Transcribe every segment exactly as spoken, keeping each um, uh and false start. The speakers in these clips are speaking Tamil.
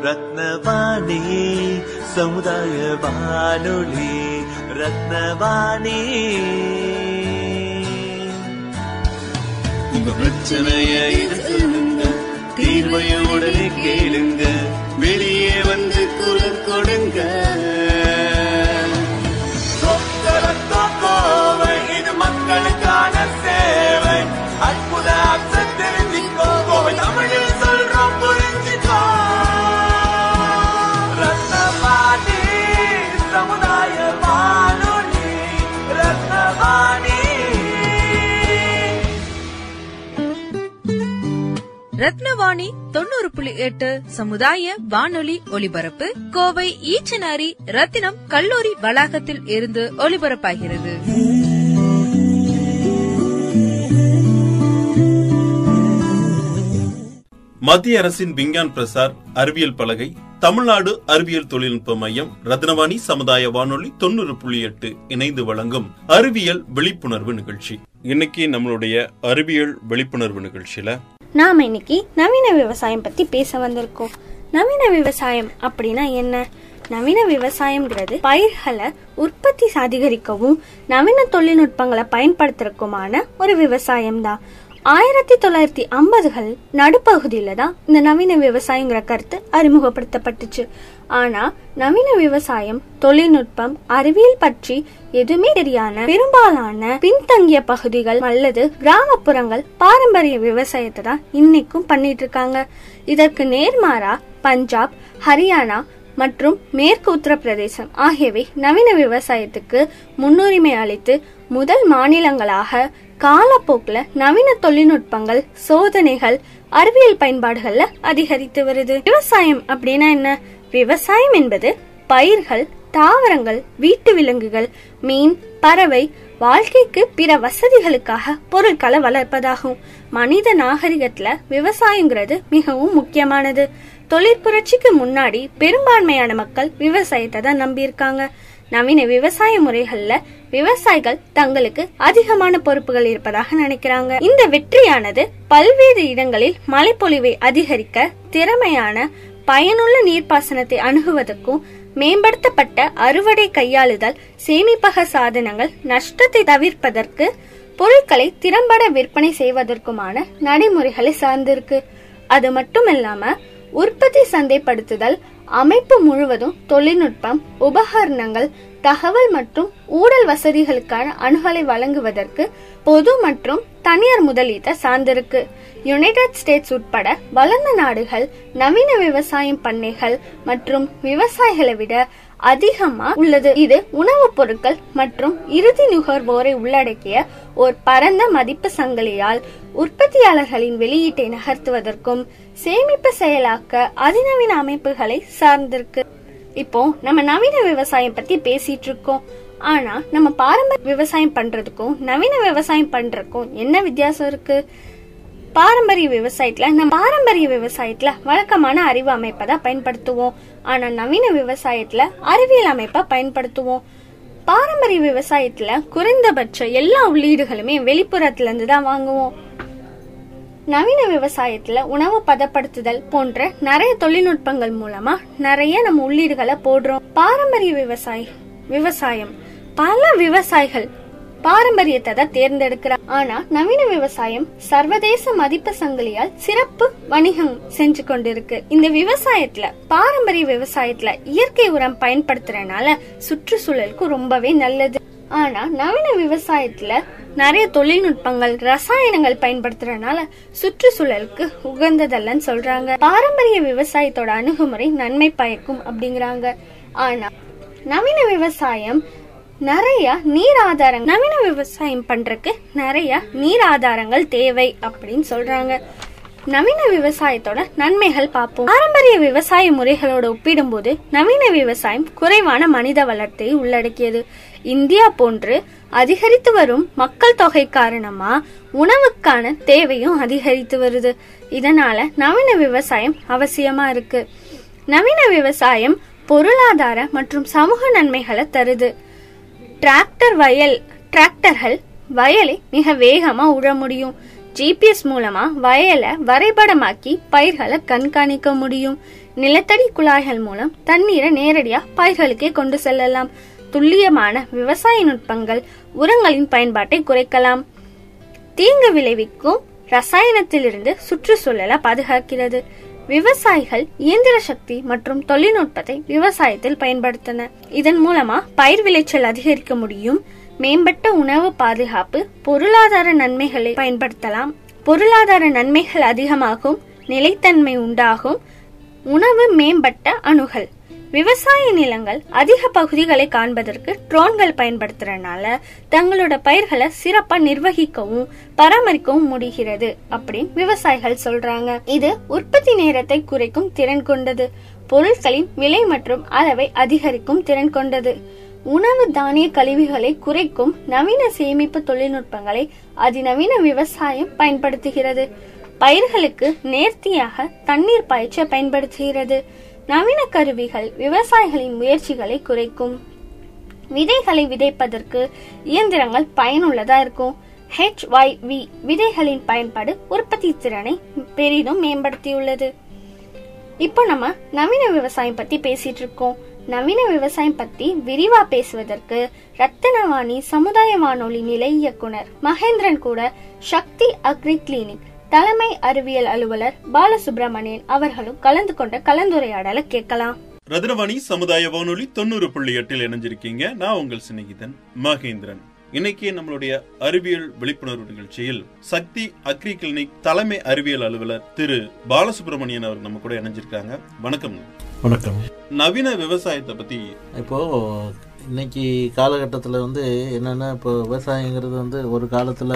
ரத்னவாணி சமுதாய வானொலி. ரத்னவாணி உங்க பிரச்சனைய சொல்லுங்க, தீர்வைய உடனே கேளுங்க, வெளியே வந்து குரல் கொடுங்க. இது மக்களுக்கான சேவை. அற்புத தெரிஞ்சுக்கோ, கோவை தமிழில் சொல்றோம் புரிஞ்சுக்கோ. ரத்னவாணி சமுதாய வானொலி. ரத்னவாணி. ரத்னவாணி தொண்ணூறு புள்ளி எட்டு சமுதாய வானொலி ஒலிபரப்பு கோவை ஈச்சனாரி ரத்தினம் கல்லூரி வளாகத்தில் இருந்து ஒலிபரப்பாகிறது. மத்திய அரசின் விஞ்ஞான் பிரசார் அறிவியல் பலகை, தமிழ்நாடு அறிவியல் தொழில்நுட்ப மையம், ரத்னவாணி சமுதாய வானொலி தொண்ணூறு புள்ளி எட்டு இணைந்து வழங்கும் அறிவியல் விழிப்புணர்வு நிகழ்ச்சி. இன்னைக்கு நம்மளுடைய அறிவியல் விழிப்புணர்வு நிகழ்ச்சியில நாம இன்னைக்கு நவீன விவசாயம் பத்தி பேச வந்திருக்கோம். நவீன விவசாயம் அப்படின்னா என்ன? நவீன விவசாயம்ங்கிறது பயிர்களை உற்பத்தி அதிகரிக்கவும் நவீன தொழில்நுட்பங்களை பயன்படுத்துறதுக்குமான ஒரு விவசாயம் தான். ஆயிரத்தி தொள்ளாயிரத்தி ஐம்பதுகள் நடுப்பகுதியில தான் இந்த நவீன விவசாயங்கிற கருத்து அறிமுகப்படுத்தப்பட்டுச்சு. ஆனா நவீன விவசாயம், தொழில்நுட்பம், அறிவியல் பற்றி எதுவுமே தெரியாத பெரும்பாலான பின்தங்கிய பகுதிகள் அல்லது கிராமப்புறங்கள் பாரம்பரிய விவசாயத்தை தான் இன்னைக்கும் பண்ணிட்டு இருக்காங்க. இதற்கு நேர்மாறா பஞ்சாப், ஹரியானா மற்றும் மேற்கு உத்தரப்பிரதேசம் ஆகியவை நவீன விவசாயத்துக்கு முன்னுரிமை அளித்து முதல் மாநிலங்களாக காலப்போக்குல நவீன தொழில்நுட்பங்கள், சோதனைகள், அறிவியல் பயன்பாடுகள்ல அதிகரித்து வருது. விவசாயம் அப்படின்னா என்ன? விவசாயம் என்பது பயிர்கள், தாவரங்கள், வீட்டு விலங்குகள், மீன், பறவை, வாழ்க்கைக்கு பிற வசதிகளுக்காக பொருட்களை வளர்ப்பதாகும். மனித நாகரிகத்துல விவசாயங்கிறது மிகவும் முக்கியமானது. தொழிற்புரட்சிக்கு முன்னாடி பெரும்பான்மையான மக்கள் விவசாயத்தை தான் நம்பியிருக்காங்க. நவீன விவசாய முறைகள்ல விவசாயிகள் தங்களுக்கு அதிகமான பொறுப்புகள் இருப்பதாக நினைக்கிறாங்க. இந்த வெற்றியானது பல்வேறு இடங்களில் மழைப்பொழிவை அதிகரிக்க, திறமையான பயனுள்ள நீர்ப்பாசனத்தை அணுகுவதற்கும், மேம்படுத்தப்பட்ட அறுவடை கையாளுதல், சேமிப்பக சாதனங்கள், நஷ்டத்தை தவிர்ப்பதற்கு, பொருட்களை திறம்பட விற்பனை செய்வதற்குமான நடைமுறைகளை சார்ந்திருக்கு. அது மட்டுமில்லாம உற்பத்தி, சந்தைப்படுத்துதல், அமைப்பு முழுவதும் தொழில்நுட்பம், உபகரணங்கள், தகவல் மற்றும் ஊழல் வசதிகளுக்கான அணுகலை வழங்குவதற்கு பொது மற்றும் தனியார் முதலீட்டை சார்ந்திருக்கு. யுனைடெட் ஸ்டேட்ஸ் உட்பட வளர்ந்த நாடுகள் நவீன விவசாயம் பண்ணைகள் மற்றும் விவசாயிகளை விட அதிகமா உள்ளது. இது உணவுப் பொருட்கள் மற்றும் இறுதி நுகர்வோரை உள்ளடக்கிய ஒரு பரந்த மதிப்பு சங்கிலியால் உற்பத்தியாளர்களின் வெளியீட்டை நகர்த்துவதற்கும் சேமிப்பு செயலாக்க அதிநவீன அமைப்புகளை சார்ந்திருக்கு. இப்போ நம்ம நவீன விவசாயம் பத்தி பேசிட்டு இருக்கோம். ஆனா நம்ம பாரம்பரிய விவசாயம் பண்றதுக்கும் நவீன விவசாயம் பண்றதுக்கும் என்ன வித்தியாசம் இருக்கு? பாரம்பரிய விவசாயத்துல நம்ம பாரம்பரிய விவசாயத்துல வழக்கமான அறிவு அமைப்பை தான் பயன்படுத்துவோம். ஆனா நவீன விவசாயத்துல அறிவியல் அமைப்பை பயன்படுத்துவோம். பாரம்பரிய விவசாயத்துல குறைந்தபட்ச எல்லா உள்ளீடுகளுமே வெளிப்புறத்துல இருந்து தான் வாங்குவோம். நவீன விவசாயத்துல உணவு பதப்படுத்துதல் போன்ற நிறைய தொழில்நுட்பங்கள் மூலமா நிறைய நம்ம உள்ளீடுகளை போடுறோம். பாரம்பரிய விவசாய விவசாயம் பல விவசாயிகள் பாரம்பரியத்தை தான் தேர்ந்தெடுக்கிறார். ஆனா நவீன விவசாயம் சர்வதேச மதிப்பு சங்கிலியால் சிறப்பு வணிகம் செஞ்சு கொண்டிருக்கு. இந்த விவசாயத்துல பாரம்பரிய விவசாயத்துல இயற்கை உரம் பயன்படுத்துறதுனால சுற்றுச்சூழலுக்கு ரொம்பவே நல்லது. ஆனா நவீன விவசாயத்துல நிறைய தொழில்நுட்பங்கள், ரசாயனங்கள் பயன்படுத்துறதுனால சுற்றுச்சூழலுக்கு உகந்ததல்லன்னு சொல்றாங்க. பாரம்பரிய விவசாயத்தோட அணுகுமுறை நன்மை பயக்கும் அப்படிங்கிறாங்க. ஆனா நவீன விவசாயம் நிறைய நீர் ஆதாரங்கள் நவீன விவசாயம் பண்றதுக்கு நிறைய நீர் ஆதாரங்கள் தேவை அப்படின்னு சொல்றாங்க. நவீன விவசாயத்தோட நன்மைகள் பார்ப்போம். பாரம்பரிய விவசாய முறைகளோட ஒப்பிடும்போது நவீன விவசாயம் குறைவான மனித வளத்தை உள்ளடக்கியது. இந்தியா போன்று அதிகரித்து வரும் மக்கள் தொகை காரணமா உணவுக்கான தேவையும் அதிகரித்து வருது. இதனால நவீன விவசாயம் அவசியமா இருக்கு. நவீன விவசாயம் பொருளாதார மற்றும் சமூக நன்மைகளை தருது. டிராக்டர் வயல் டிராக்டர்கள் வயலை மிக வேகமா உழ முடியும். ஜிபிஎஸ் மூலமா வயலை வரைபடமாக்கி பயிர்களை கண்காணிக்க முடியும். நிலத்தடி குழாய்கள் மூலம் தண்ணீரை நேரடியா பயிர்களுக்கே கொண்டு செல்லலாம். துல்லியமான விவசாய நுட்பங்கள் உரங்களின் பயன்பாட்டை குறைக்கலாம். தீங்கு விளைவிக்கும் ரசாயனத்திலிருந்து சுற்றுச்சூழலை பாதுகாக்கிறது. விவசாயிகள் இயந்திர சக்தி மற்றும் தொழில்நுட்பத்தை விவசாயத்தில் பயன்படுத்தினர். இதன் மூலமா பயிர் விளைச்சல் அதிகரிக்க முடியும். மேம்பட்ட உணவு பாதுகாப்பு, பொருளாதார நன்மைகளை பயன்படுத்தலாம். பொருளாதார நன்மைகள் அதிகமாகும், நிலைத்தன்மை உண்டாகும். உணவு மேம்பட்ட அணுகல். விவசாய நிலங்கள் அதிக பகுதிகளை காண்பதற்கு ட்ரோன்கள் பயன்படுத்துறதுனால தங்களோட பயிர்களை சிறப்பா நிர்வகிக்கவும் பராமரிக்கவும் முடிகிறது அப்படின்னு விவசாயிகள் சொல்றாங்க. இது உற்பத்தி நேரத்தை குறைக்கும் திறன் கொண்டது. பொருட்களின் விலை மற்றும் அளவை அதிகரிக்கும் திறன் கொண்டது. உணவு தானிய கழிவுகளை குறைக்கும் நவீன சேமிப்பு தொழில்நுட்பங்களை அதிநவீன விவசாயம் பயன்படுத்துகிறது. பயிர்களுக்கு நேர்த்தியாக தண்ணீர் பாய்ச்ச பயன்படுத்துகிறது. நவீன கருவிகள் விவசாயிகளின் முயற்சிகளை குறைக்கும். விதைகளை விதைப்பதற்கு இயந்திரங்கள் பயனுள்ளதா இருக்கும். ஹெச் ஒய் வி விதைகளின் பயன்பாடு உற்பத்தி திறனை பெரிதும் மேம்படுத்தியுள்ளது. இப்போ நம்ம நவீன விவசாயம் பத்தி பேசிட்டு இருக்கோம். நவீன விவசாயம் பத்தி விரிவா பேசுவதற்கு ரத்தினவாணி சமுதாய வானொலி நிலை இயக்குனர் மகேந்திரன் கூட சக்தி அக்ரி கிளினிக் தலைமை அறிவியல் அலுவலர் பாலசுப்ரமணியன் அவர்களும் கலந்து கொண்ட கலந்துரையாடலை கேட்கலாம். ரத்தினவாணி சமுதாய வானொலி தொண்ணூறு புள்ளி எட்டில் இணைஞ்சிருக்கீங்க. நான் உங்கள் சிநேகிதன் மகேந்திரன். இன்னைக்கு நம்மளுடைய அறிவியல் விழிப்புணர்வு நிகழ்ச்சியில் சக்தி அக்ரி கிளினிக் தலைமை அறிவியல் அலுவலர் திரு பாலசுப்ரமணியன் அவர் நம்ம கூட இணைஞ்சிருக்காங்க. வணக்கம். வணக்கம். நவீன விவசாயத்தை பத்தி இப்போ இன்னைக்கு காலகட்டத்தில் வந்து என்னென்னா, இப்போ விவசாயங்கிறது வந்து ஒரு காலத்தில்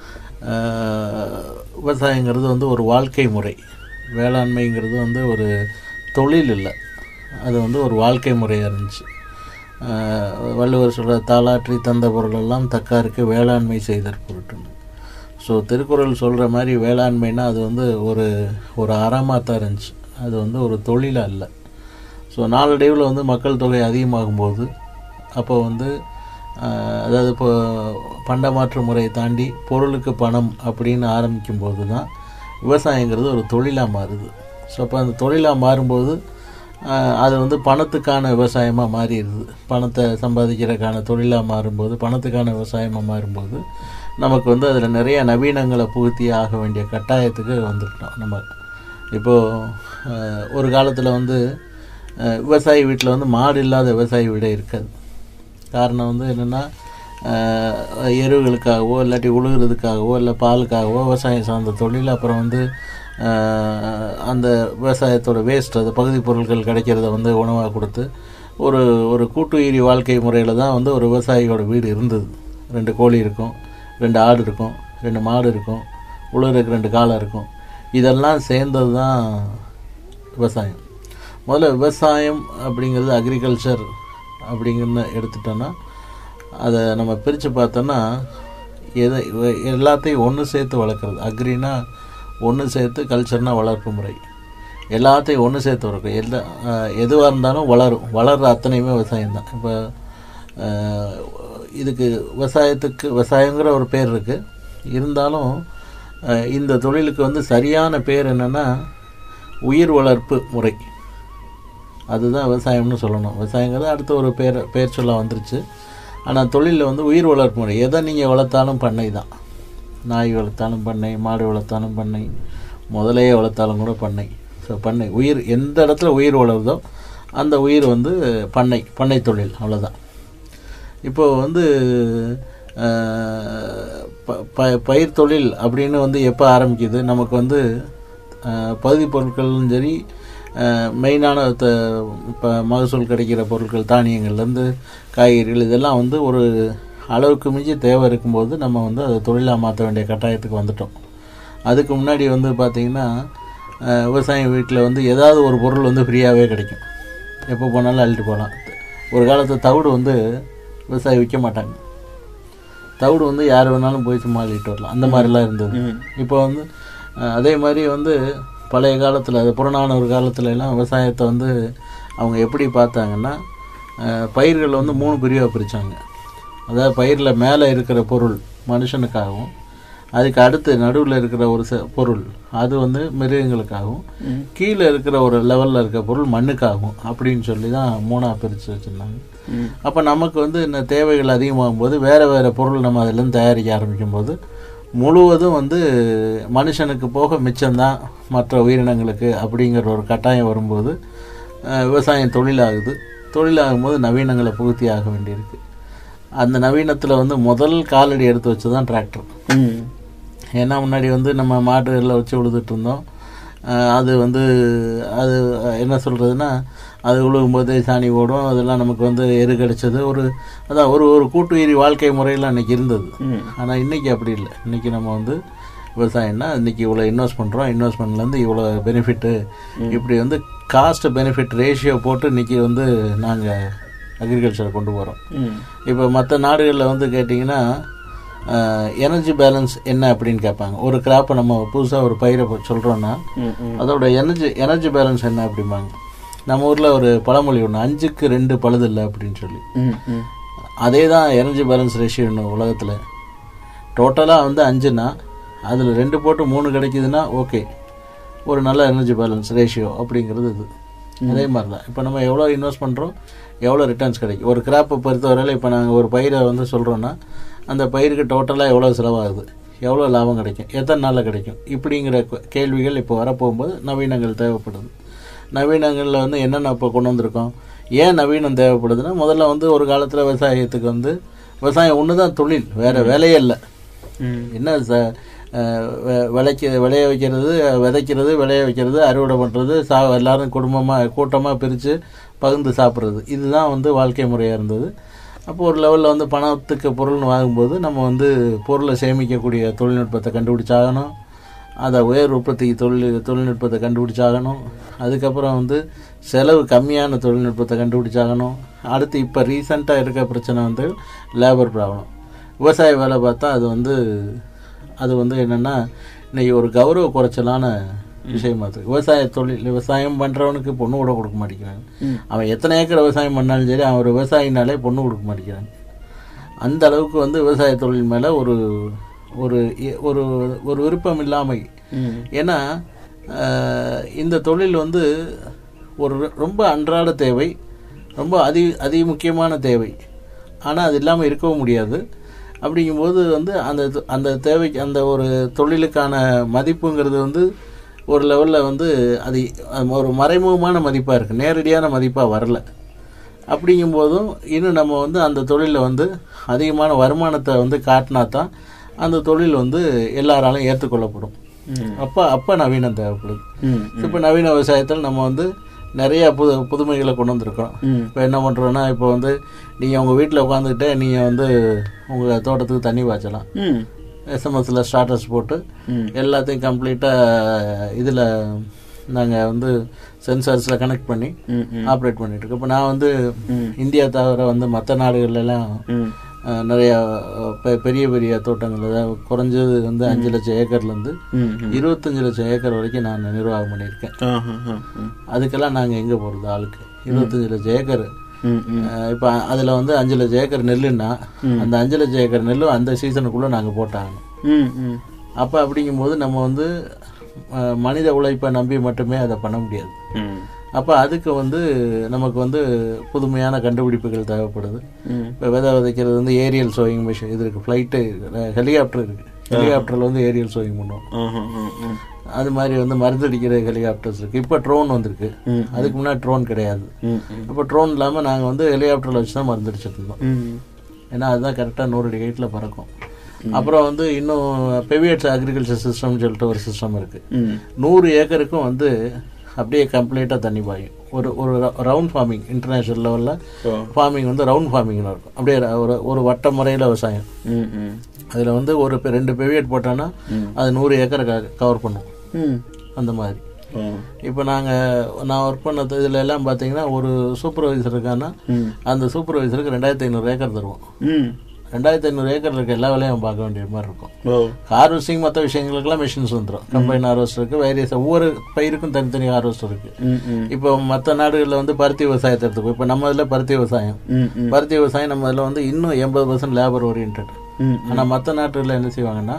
விவசாயங்கிறது வந்து ஒரு வாழ்க்கை முறை. வேளாண்மைங்கிறது வந்து ஒரு தொழில் இல்லை, அது வந்து ஒரு வாழ்க்கை முறையாக இருந்துச்சு. வள்ளுவர் சொல்கிற தாளாற்றி தந்த பொருளெல்லாம் தக்காருக்கு வேளாண்மை செய்தற் பொருட்டுன்னு. ஸோ திருக்குறள் சொல்கிற மாதிரி வேளாண்மைனா அது வந்து ஒரு ஒரு அறமாக தான் இருந்துச்சு, அது வந்து ஒரு தொழிலாக இல்லை. ஸோ நாளடைவில் வந்து மக்கள் தொகை அதிகமாகும்போது அப்போ வந்து அதாவது இப்போ பண்டமாற்று முறையை தாண்டி பொருளுக்கு பணம் அப்படின்னு ஆரம்பிக்கும்போது தான் விவசாயங்கிறது ஒரு தொழிலாக மாறுது. ஸோ அப்போ அந்த தொழிலாக மாறும்போது அது வந்து பணத்துக்கான விவசாயமாக மாறிடுது. பணத்தை சம்பாதிக்கிறதுக்கான தொழிலாக மாறும்போது, பணத்துக்கான விவசாயமாக மாறும்போது நமக்கு வந்து அதில் நிறைய நவீனங்களை புகுத்தி ஆக வேண்டிய கட்டாயத்துக்கு வந்துட்டோம் நம்ம. இப்போது ஒரு காலத்தில் வந்து விவசாயி வீட்டில் வந்து மாடு இல்லாத விவசாயி வீடே இருக்காது. காரணம் வந்து என்னென்னா, எருவுகளுக்காகவோ இல்லாட்டி உழுகிறதுக்காகவோ இல்லை பாலுக்காகவோ விவசாயம் சார்ந்த தொழில். அப்புறம் வந்து அந்த விவசாயத்தோட வேஸ்ட், அது பகுதி பொருட்கள் கிடைக்கிறத வந்து உணவாக கொடுத்து ஒரு ஒரு கூட்டுயிரி வாழ்க்கை முறையில் தான் வந்து ஒரு விவசாயியோட வீடு இருந்தது. ரெண்டு கோழி இருக்கும், ரெண்டு ஆடு இருக்கும், ரெண்டு மாடு இருக்கும், உழுகிறதுக்கு ரெண்டு காலம் இருக்கும். இதெல்லாம் சேர்ந்தது தான் விவசாயம். முதல்ல விவசாயம் அப்படிங்கிறது அக்ரிகல்ச்சர் அப்படிங்கிறத எடுத்துட்டோன்னா, அதை நம்ம பிரித்து பார்த்தோன்னா எதை எல்லாத்தையும் ஒன்று சேர்த்து வளர்க்குறது. அக்ரினா ஒன்று சேர்த்து, கல்ச்சர்னா வளர்ப்பு முறை. எல்லாத்தையும் ஒன்று சேர்த்து வளர்க்கும். எல்லா எதுவாக இருந்தாலும் வளரும். வளர்கிற அத்தனையுமே விவசாயம்தான். இப்போ இதுக்கு விவசாயத்துக்கு விவசாயங்கிற ஒரு பேர் இருக்குது. இருந்தாலும் இந்த தொழிலுக்கு வந்து சரியான பேர் என்னென்னா உயிர் வளர்ப்பு முறை. அதுதான் விவசாயம்னு சொல்லணும். விவசாயங்கிறது அடுத்த ஒரு பேர் பேர் சொல்ல வந்துருச்சு. ஆனால் தொழிலில் வந்து உயிர் வளர்ப்பு முறை. எதை நீங்கள் வளர்த்தாலும் பண்ணை தான். நாய் வளர்த்தாலும் பண்ணை, மாடு வளர்த்தாலும் பண்ணை, முதலையே வளர்த்தாலும் கூட பண்ணை. ஸோ பண்ணை உயிர் எந்த இடத்துல உயிர் வளருதோ அந்த உயிர் வந்து பண்ணை பண்ணை தொழில், அவ்வளோதான். இப்போது வந்து ப பயிர் தொழில் அப்படின்னு வந்து எப்போ ஆரம்பிக்குது, நமக்கு வந்து பகுதி பொருட்களும் சரி, மெயினான இப்போ மகசூல் கிடைக்கிற பொருட்கள், தானியங்கள்லேருந்து காய்கறிகள், இதெல்லாம் வந்து ஒரு அளவுக்கு மிஞ்சி தேவை இருக்கும்போது நம்ம வந்து அதை தொழிலாக மாற்ற வேண்டிய கட்டாயத்துக்கு வந்துட்டோம். அதுக்கு முன்னாடி வந்து பார்த்திங்கன்னா விவசாய வீட்டில் வந்து ஏதாவது ஒரு பொருள் வந்து ஃப்ரீயாகவே கிடைக்கும், எப்போ போனாலும் அள்ளிட்டு போகலாம். ஒரு காலத்தில் தவிடு வந்து விவசாயி விற்க மாட்டாங்க. தவிடு வந்து யார் வேணாலும் போய் சும்மா அள்ளிட்டு வரலாம், அந்த மாதிரிலாம் இருந்தது. இப்போ வந்து அதே மாதிரி வந்து பழைய காலத்தில், அது புறநானூறு காலத்துல எல்லாம் விவசாயத்தை வந்து அவங்க எப்படி பார்த்தாங்கன்னா, பயிர்கள் வந்து மூணு பிரிவாக பிரித்தாங்க. அதாவது பயிரில் மேலே இருக்கிற பொருள் மனுஷனுக்காகவும், அதுக்கு அடுத்து நடுவில் இருக்கிற ஒரு பொருள் அது வந்து மிருகங்களுக்காகவும், கீழே இருக்கிற ஒரு லெவலில் இருக்கிற பொருள் மண்ணுக்காகும் அப்படின்னு சொல்லி தான் மூணாக பிரித்து வச்சுருந்தாங்க. அப்போ நமக்கு வந்து இந்த தேவைகள் அதிகமாகும் போது வேறு வேறு பொருள் நம்ம அதிலேருந்து தயாரிக்க ஆரம்பிக்கும் போது முழுவதும் வந்து மனுஷனுக்கு போக மிச்சம்தான் மற்ற உயிரினங்களுக்கு அப்படிங்கிற ஒரு கட்டாயம் வரும்போது விவசாயம் தொழிலாகுது. தொழிலாகும் போது நவீனங்களை புகுத்தி ஆக வேண்டியிருக்கு. அந்த நவீனத்தில் வந்து முதல் காலடி எடுத்து வச்சு தான் டிராக்டர். ஏன்னா முன்னாடி வந்து நம்ம மாடுகளில் வச்சு உழுதுட்டு இருந்தோம். அது வந்து அது என்ன சொல்கிறதுனா அது உழுகும்போது சாணி ஓடும், அதெல்லாம் நமக்கு வந்து எரு கிடச்சது. ஒரு அதான் ஒரு ஒரு கூட்டுயிரி வாழ்க்கை முறையில் அன்றைக்கி இருந்தது. ஆனால் இன்றைக்கி அப்படி இல்லை. இன்றைக்கி நம்ம வந்து விவசாயம்னா இன்றைக்கி இவ்வளோ இன்வெஸ்ட் பண்ணுறோம், இன்வெஸ்ட்மெண்ட்லேருந்து இவ்வளோ பெனிஃபிட்டு, இப்படி வந்து காஸ்ட் பெனிஃபிட் ரேஷியோ போட்டு இன்றைக்கி வந்து நாங்கள் அக்ரிகல்ச்சரை கொண்டு போகிறோம். இப்போ மற்ற நாடுகளில் வந்து கேட்டிங்கன்னா எனர்ஜி பேலன்ஸ் என்ன அப்படின்னு கேட்பாங்க. ஒரு கிராப்பை நம்ம புதுசாக ஒரு பயிரை சொல்கிறோன்னா அதோட எனர்ஜி எனர்ஜி பேலன்ஸ் என்ன அப்படிம்பாங்க. நம்ம ஊரில் ஒரு பழமொழி ஒன்று, அஞ்சுக்கு ரெண்டு பழுதில்லை அப்படின்னு சொல்லி. அதே தான் எனர்ஜி பேலன்ஸ் ரேஷியோ ஒன்று உலகத்தில். டோட்டலாக வந்து அஞ்சுன்னா அதில் ரெண்டு போட்டு மூணு கிடைக்குதுன்னா ஓகே, ஒரு நல்ல எனர்ஜி பேலன்ஸ் ரேஷியோ அப்படிங்கிறது இது. அதே மாதிரி தான் இப்போ நம்ம எவ்வளோ இன்வெஸ்ட் பண்ணுறோம், எவ்வளோ ரிட்டர்ன்ஸ் கிடைக்கும். ஒரு கிராப்பை பொறுத்தவரையில் இப்போ நாங்கள் ஒரு பயிரை வந்து சொல்கிறோன்னா அந்த பயிருக்கு டோட்டலாக எவ்வளோ செலவாகுது, எவ்வளோ லாபம் கிடைக்கும், எத்தனை நாளில் கிடைக்கும், இப்படிங்கிற கேள்விகள் இப்போ வரப்போகும்போது நவீனங்கள் தேவைப்படுது. நவீனங்களில் வந்து என்னென்ன இப்போ கொண்டு வந்திருக்கோம். ஏன் நவீனம் தேவைப்படுதுன்னா, முதல்ல வந்து ஒரு காலத்தில் விவசாயத்துக்கு வந்து விவசாயம் ஒன்று தான் தொழில், வேறு வேலையே இல்லை. என்ன ச விளைக்க விளைய வைக்கிறது, விதைக்கிறது, விளைய வைக்கிறது, அறுவடை பண்ணுறது, சா எல்லோரும் குடும்பமாக கூட்டமாக பிரித்து பகிர்ந்து சாப்பிட்றது, இதுதான் வந்து வாழ்க்கை முறையாக இருந்தது. அப்போ ஒரு லெவலில் வந்து பணத்துக்கு பொருள்னு வாங்கும்போது நம்ம வந்து பொருளை சேமிக்கக்கூடிய தொழில்நுட்பத்தை கண்டுபிடிச்சாகணும். அதை உயர் உற்பத்தி தொழில் தொழில்நுட்பத்தை கண்டுபிடிச்சாகணும். அதுக்கப்புறம் வந்து செலவு கம்மியான தொழில்நுட்பத்தை கண்டுபிடிச்சாகணும். அடுத்து இப்போ ரீசெண்டாக இருக்க பிரச்சனை வந்து லேபர் ப்ராப்ளம். விவசாய வேலை பார்த்தா அது வந்து அது வந்து என்னென்னா இன்றைக்கி ஒரு கௌரவ குறைச்சலான விஷயமா இருக்குது. விவசாய தொழில் விவசாயம் பண்ணுறவனுக்கு பொண்ணு கூட கொடுக்க மாட்டேங்கிறாங்க. அவன் எத்தனை ஏக்கர் விவசாயம் பண்ணாலும் சரி, அவன் ஒரு விவசாயினாலே பொண்ணு கொடுக்க மாட்டேங்கிறாங்க. அந்த அளவுக்கு வந்து விவசாய தொழில் மேலே ஒரு ஒரு ஒரு ஒரு விருப்பம் இல்லாமல். ஏன்னா இந்த தொழில் வந்து ஒரு ரொம்ப அன்றாட தேவை, ரொம்ப அதி அதி முக்கியமான தேவை. ஆனால் அது இல்லாமல் இருக்கவும் முடியாது. அப்படிங்கும்போது வந்து அந்த அந்த தேவைக்கு அந்த ஒரு தொழிலுக்கான மதிப்புங்கிறது வந்து ஒரு லெவலில் வந்து அது ஒரு மறைமுகமான மதிப்பாக இருக்குது, நேரடியான மதிப்பாக வரல. அப்படிங்கும்போதும் இன்னும் நம்ம வந்து அந்த தொழிலில் வந்து அதிகமான வருமானத்தை வந்து காட்டினா தான் அந்த தொழில் வந்து எல்லாராலும் ஏற்றுக்கொள்ளப்படும். அப்போ அப்போ நவீனம் தேவைப்படுது. இப்போ நவீன விவசாயத்தில் நம்ம வந்து நிறைய புது புதுமைகளை கொண்டு வந்திருக்கோம். இப்போ என்ன பண்ணுறோன்னா, இப்போ வந்து நீங்கள் உங்கள் வீட்டில் உட்காந்துக்கிட்டே நீங்கள் வந்து உங்கள் தோட்டத்துக்கு தண்ணி பாய்ச்சலாம். எஸ்எம்எஸில் ஸ்டார்டர்ஸ் போட்டு எல்லாத்தையும் கம்ப்ளீட்டாக இதில் நாங்கள் வந்து சென்சார்ஸில் கனெக்ட் பண்ணி ஆப்ரேட் பண்ணிட்டு இருக்கோம். இப்போ நான் வந்து இந்தியா தவிர வந்து மற்ற நாடுகள்லாம் நிறையா பெரிய பெரிய தோட்டங்கள், அதாவது குறைஞ்சது வந்து அஞ்சு லட்சம் ஏக்கர்லேருந்து இருபத்தஞ்சு லட்சம் ஏக்கர் வரைக்கும் நான் நிர்வாகம் பண்ணியிருக்கேன். அதுக்கெல்லாம் நாங்கள் எங்கே போகிறது ஆளுக்கு இருபத்தஞ்சு லட்சம் ஏக்கர். இப்போ அதில் வந்து அஞ்சு லட்சம் ஏக்கர் நெல்லுன்னா அந்த அஞ்சு லட்சம் ஏக்கர் நெல்லும் அந்த சீசனுக்குள்ளே நாங்கள் போட்டாகணும். அப்போ அப்படிங்கும்போது நம்ம வந்து மனித உழைப்பை நம்பி மட்டுமே அதை பண்ண முடியாது. அப்போ அதுக்கு வந்து நமக்கு வந்து புதுமையான கண்டுபிடிப்புகள் தேவைப்படுது. இப்போ விதை விதைக்கிறது வந்து ஏரியல் சோயிங் மிஷின் இது இருக்குது, ஃப்ளைட்டு ஹெலிகாப்டர் இருக்குது. ஹெலிகாப்டரில் வந்து ஏரியல் சோயிங் பண்ணுவோம். அது மாதிரி வந்து மருந்தடிக்கிற ஹெலிகாப்டர்ஸ் இருக்குது. இப்போ ட்ரோன் வந்துருக்கு, அதுக்கு முன்னாடி ட்ரோன் கிடையாது. இப்போ ட்ரோன் இல்லாமல் நாங்கள் வந்து ஹெலிகாப்டரில் வச்சு தான் மருந்தடிச்சிட்டு இருந்தோம். ஏன்னா அதுதான் கரெக்டாக நூறு அடி ஹைட்டில் பறக்கும். அப்புறம் வந்து இன்னும் பெவியட்ஸ் அக்ரிகல்ச்சர் சிஸ்டம்னு சொல்லிட்டு ஒரு சிஸ்டம் இருக்குது. நூறு ஏக்கருக்கும் வந்து அப்படியே கம்ப்ளீட்டாக தண்ணி பாயும். ஒரு ஒரு ரவுண்ட் ஃபார்மிங், இன்டர்நேஷ்னல் லெவலில் ஃபார்மிங் வந்து ரவுண்ட் ஃபார்மிங்னு இருக்கும். அப்படியே ஒரு ஒரு வட்ட முறையில் விவசாயம். அதில் வந்து ஒரு ரெண்டு பெவியட் போட்டோன்னா அது நூறு ஏக்கரை கவர் பண்ணும். அந்த மாதிரி இப்போ நாங்கள் நான் ஒர்க் பண்ண இதில் எல்லாம் பார்த்தீங்கன்னா ஒரு சூப்பர்வைசர் இருக்கான்னா அந்த சூப்பர்வைசருக்கு ரெண்டாயிரத்தி ஐநூறு ஏக்கர் தருவோம். ரெண்டாயிரத்தி ஐநூறு ஏக்கர் இருக்க எல்லா வேலையும் பார்க்க வேண்டிய மாதிரி இருக்கும். ஹார்வெஸ்டிங் மற்ற விஷயங்களுக்கெல்லாம் மிஷின்ஸ் வந்துடும். கம்பைன் ஹார்வெஸ்டர் இருக்குது, வேரியஸ் ஒவ்வொரு பயிருக்கும் தனித்தனி ஹார்வெஸ்டர் இருக்குது. இப்போ மற்ற நாடுகளில் வந்து பருத்தி விவசாயத்தை எடுத்துக்கோ. இப்போ நம்ம இதில் பருத்தி விவசாயம் பருத்தி விவசாயம் நம்ம இதில் வந்து இன்னும் எண்பது பர்சன்ட் லேபர் ஓரியன்ட். ஆனால் மற்ற நாட்டுகளில் என்ன செய்வாங்கன்னா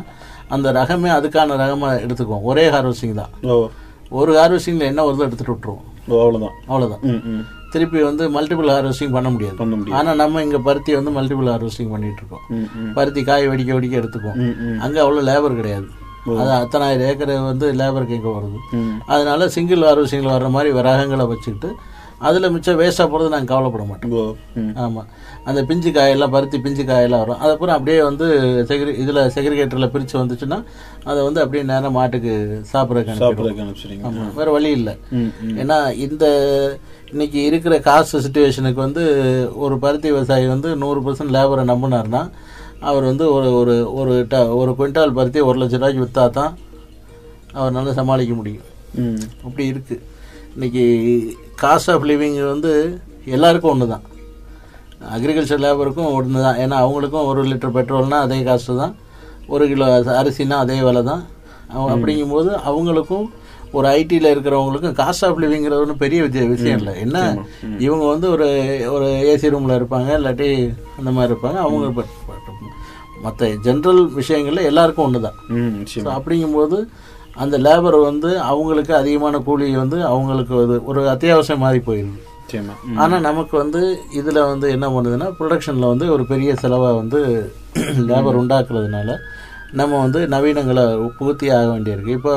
அந்த ரகமே அதுக்கான ரகமாக எடுத்துக்குவோம். ஒரே ஹார்வெஸ்டிங் தான். ஒரு ஹார்வெஸ்டிங்கில் என்ன வருதோ எடுத்துகிட்டு விட்டுருவோம். அவ்வளோதான் அவ்வளோதான். திருப்பி வந்து மல்டிபிள் ஹார்வெஸ்டிங் பண்ண முடியாது. ஆனால் நம்ம இங்கே பருத்தி வந்து மல்டிபிள் ஹார்வெஸ்டிங் பண்ணிட்டு இருக்கோம். பருத்தி காய் வெடிக்க வெடிக்க எடுத்துக்குவோம். அங்கே அவ்வளோ லேபர் கிடையாது. அது அத்தனாயிரம் ஏக்கர் வந்து லேபருக்கு எங்கே வருது. அதனால சிங்கிள் ஹார்வெஸ்டிங்கில் வர்ற மாதிரி ரகங்களை வச்சுக்கிட்டு அதில் மிச்சம் வேஸ்ட்டாக போகிறது நாங்கள் கவலைப்பட மாட்டோம். ஆமாம், அந்த பிஞ்சு காயெல்லாம் பருத்தி பிஞ்சு காயெல்லாம் வரும். அதுக்கப்புறம் அப்படியே வந்து செக்ரி இதில் செக்ரிகேட்டரில் பிரித்து வந்துச்சுன்னா அதை வந்து அப்படியே நேரம் மாட்டுக்கு சாப்பிட்றதுக்கு. ஆமாம், வேறு வழி இல்லை. ஏன்னா இந்த இன்னைக்கு இருக்கிற காஸ்ட் சுச்சுவேஷனுக்கு வந்து ஒரு பருத்தி விவசாயி வந்து நூறு பர்சன்ட் லேபரை நம்பினார்னா அவர் வந்து ஒரு ஒரு ஒரு ட ஒரு குவிண்டால் பருத்தி ஒரு லட்ச ரூபாய்க்கு விற்றா தான் அவர் நல்லா சமாளிக்க முடியும். அப்படி இருக்குது இன்றைக்கி. காஸ்ட் ஆஃப் லிவிங் வந்து எல்லாருக்கும் ஒன்று தான். அக்ரிகல்ச்சர் லேபருக்கும் ஒன்று தான். ஏன்னா அவங்களுக்கும் ஒரு லிட்டர் பெட்ரோல்னால் அதே காஸ்ட்டு தான், ஒரு கிலோ அரிசினா அதே விலை தான். அப்படிங்கும்போது அவங்களுக்கும் ஒரு ஐடியில் இருக்கிறவங்களுக்கும் காஸ்ட் ஆஃப் லிவிங்கிறது ஒன்றும் பெரிய வித்திய விஷயம் இல்லை. என்ன, இவங்க வந்து ஒரு ஒரு ஏசி ரூமில் இருப்பாங்க, இல்லாட்டி அந்த மாதிரி இருப்பாங்க. அவங்க மற்ற ஜென்ரல் விஷயங்களில் எல்லாருக்கும் ஒன்று தான். ஸோ அப்படிங்கும்போது அந்த லேபர் வந்து அவங்களுக்கு அதிகமான கூலி வந்து அவங்களுக்கு ஒரு ஒரு அத்தியாவசியம் மாதிரி போயிடுது. ஆனால் நமக்கு வந்து இதில் வந்து என்ன பண்ணுதுன்னா ப்ரொடக்ஷனில் வந்து ஒரு பெரிய செலவை வந்து லேபர் உண்டாக்குறதுனால நம்ம வந்து நவீனங்களை புகுத்தி ஆக வேண்டியிருக்கு. இப்போ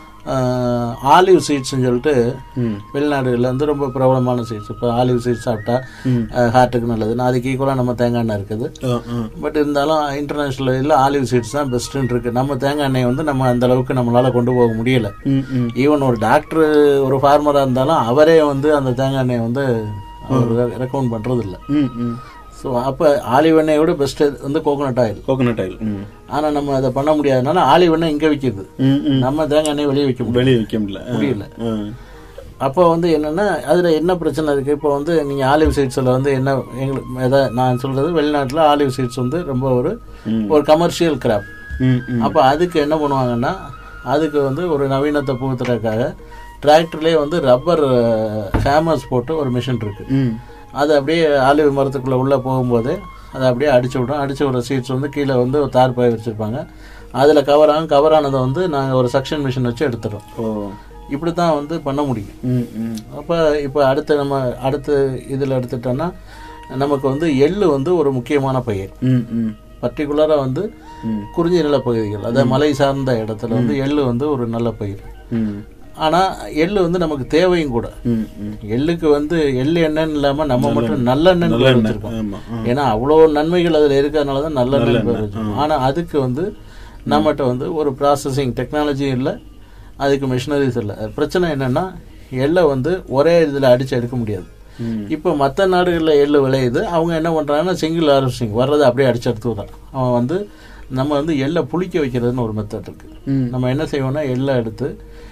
ஆலிவ் சீட்ஸ்ன்னு சொல்லிட்டு வெளிநாடுகளில் வந்து ரொம்ப பிரபலமான சீட்ஸ். இப்போ ஆலிவ் சீட்ஸ் சாப்பிட்டா ஹார்ட்டுக்கு நல்லதுன்னு அதுக்கு ஈக்குவலாக நம்ம தேங்காய் எண்ணெய் இருக்குது. பட் இருந்தாலும் இன்டர்நேஷ்னலில் ஆலிவ் சீட்ஸ் தான் பெஸ்ட்டுன்னு இருக்குது. நம்ம தேங்காய் எண்ணெய் வந்து நம்ம அந்த அளவுக்கு நம்மளால் கொண்டு போக முடியலை. ஈவன் ஒரு டாக்டர் ஒரு ஃபார்மராக இருந்தாலும் அவரே வந்து அந்த தேங்காய் எண்ணெயை வந்து அவர் ரெக்கமெண்ட் பண்ணுறது இல்லை. ஸோ அப்போ ஆலிவ் எண்ணெயோட பெஸ்ட்டு வந்து கோகோனட் ஆயில். கோகோனட் ஆயில் ஆனால் நம்ம அதை பண்ண முடியாதனால ஆலிவ் எண்ணெய் இங்கே விற்கிது, நம்ம தேங்காய் எண்ணெய் வெளியே விற்க வெளியே விற்க முடியல முடியல அப்போ வந்து என்னென்னா அதில் என்ன பிரச்சனை இருக்குது. இப்போ வந்து நீங்கள் ஆலிவ் சீட்ஸில் வந்து என்ன எங்களுக்கு எதை நான் சொல்கிறது, வெளிநாட்டில் ஆலிவ் சீட்ஸ் வந்து ரொம்ப ஒரு ஒரு கமர்ஷியல் கிராப். அப்போ அதுக்கு என்ன பண்ணுவாங்கன்னா அதுக்கு வந்து ஒரு நவீனத்தை புகுத்துறதுக்காக டிராக்டர்லேயே வந்து ரப்பர் ஹேமர்ஸ் போட்டு ஒரு மிஷின் இருக்குது. அது அப்படியே ஆலிவ் மரத்துக்குள்ளே உள்ளே போகும்போது அதை அப்படியே அடிச்சு விட்றோம். அடிச்சு விட்ற சீட்ஸ் வந்து கீழே வந்து ஒரு தார் பாய் வச்சுருப்பாங்க. அதில் கவர் ஆகும். கவர் ஆனதை வந்து நாங்கள் ஒரு சக்ஷன் மிஷின் வச்சு எடுத்துடுறோம். இப்படி தான் வந்து பண்ண முடியும். அப்போ இப்போ அடுத்து நம்ம அடுத்து இதில் எடுத்துட்டோன்னா நமக்கு வந்து எள்ளு வந்து ஒரு முக்கியமான பயிர். பர்டிகுலராக வந்து குறிஞ்சி நிலப்பகுதிகள், அதாவது மலை சார்ந்த இடத்துல வந்து எள்ளு வந்து ஒரு நல்ல பயிர். ஆனால் எள்ளு வந்து நமக்கு தேவையும் கூட. எள்ளுக்கு வந்து எள்ளு எண்ணெய்ன்னு இல்லாமல் நம்ம மட்டும் நல்லெண்ணெய் பேர் வச்சுருக்கோம். ஏன்னா அவ்வளோ நன்மைகள் அதில் இருக்கிறதுனால தான் நல்லெண்ணெய் பேர் வச்சுருக்கோம். ஆனால் அதுக்கு வந்து நம்மகிட்ட வந்து ஒரு ப்ராசஸிங் டெக்னாலஜி இல்லை, அதுக்கு மிஷினரிஸ் இல்லை. பிரச்சனை என்னென்னா எள்ளை வந்து ஒரே இதில் அடித்து எடுக்க முடியாது. இப்போ மற்ற நாடுகளில் எள்ளு விளையுது, அவங்க என்ன பண்ணுறாங்கன்னா சிங்கிள் ஹார்வெஸ்டிங் வர்றதை அப்படியே அடிச்சு எடுத்து விட்றான். அவன் வந்து நம்ம வந்து எள்ளை புளிக்க வைக்கிறதுன்னு ஒரு மெத்தட் இருக்குது. நம்ம என்ன செய்வோம்னா எள்ளை எடுத்து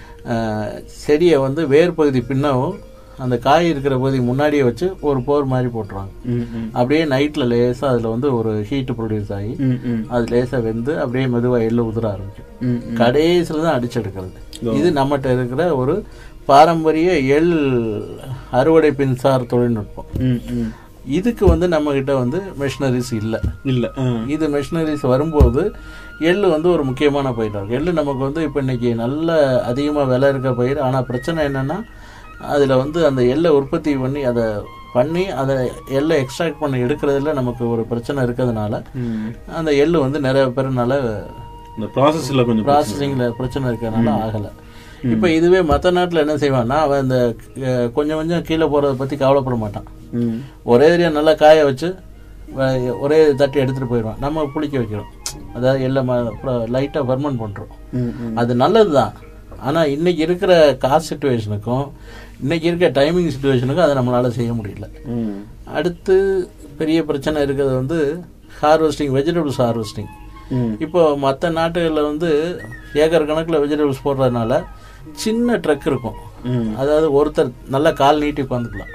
செடியை வந்து வேர் பகுதி பின்னவும் அந்த காய் இருக்கிற பகுதி முன்னாடியே வச்சு ஒரு போர் மாதிரி போட்டுருவாங்க. அப்படியே நைட்டில் லேசாக அதில் வந்து ஒரு ஹீட்டு ப்ரொடியூஸ் ஆகி அது லேசாக வெந்து அப்படியே மெதுவாக எள்ளு உதிர ஆரம்பிக்கும். கடைசியில் தான் அடிச்செடுக்கிறது. இது நம்மகிட்ட இருக்கிற ஒரு பாரம்பரிய எள் அறுவடை மின்சார தொழில்நுட்பம். இதுக்கு வந்து நம்மக்கிட்ட வந்து மெஷினரிஸ் இல்லை இல்லை இது மெஷினரிஸ் வரும்போது எள்ளு வந்து ஒரு முக்கியமான பயிர். எள்ளு நமக்கு வந்து இப்போ இன்றைக்கி நல்ல அதிகமாக விலை இருக்க பயிர். ஆனால் பிரச்சனை என்னென்னா அதில் வந்து அந்த எள்ளை உற்பத்தி பண்ணி அதை பண்ணி அதை எள்ளை எக்ஸ்ட்ராக்ட் பண்ணி எடுக்கிறதுல நமக்கு ஒரு பிரச்சனை இருக்கிறதுனால அந்த எள்ளு வந்து நிறைய பேர்னால இந்த ப்ராசஸில் கொஞ்சம் ப்ராசஸிங்கில் பிரச்சனை இருக்கிறதுனால ஆகலை. இப்போ இதுவே மற்ற நாட்டில் என்ன செய்வான்னா அவன் இந்த கொஞ்சம் கொஞ்சம் கீழே போகிறத பற்றி கவலைப்பட மாட்டான். ஒரே ஏரியா நல்லா காய வச்சு ஒரே தட்டி எடுத்துகிட்டு போயிடுவான். நம்ம புளிக்க வைக்கிறோம், அதாவது எல்லாம் லைட்டாக ஃபர்மெண்ட் பண்ணுறோம். அது நல்லது தான். ஆனால் இன்றைக்கி இருக்கிற காஸ்ட் சிச்சுவேஷனுக்கும் இன்றைக்கி இருக்க டைமிங் சிச்சுவேஷனுக்கும் அதை நம்மளால் செய்ய முடியல. அடுத்து பெரிய பிரச்சனை இருக்கிறது வந்து ஹார்வெஸ்டிங், வெஜிடபிள்ஸ் ஹார்வெஸ்டிங். இப்போ மற்ற நாட்டுகளில் வந்து ஏக்கர் கணக்கில் வெஜிடபிள்ஸ் போடுறதுனால சின்ன ட்ரக் இருக்கும். அதாவது ஒருத்தர் நல்லா கால் நீட்டி உட்காந்துக்கலாம்.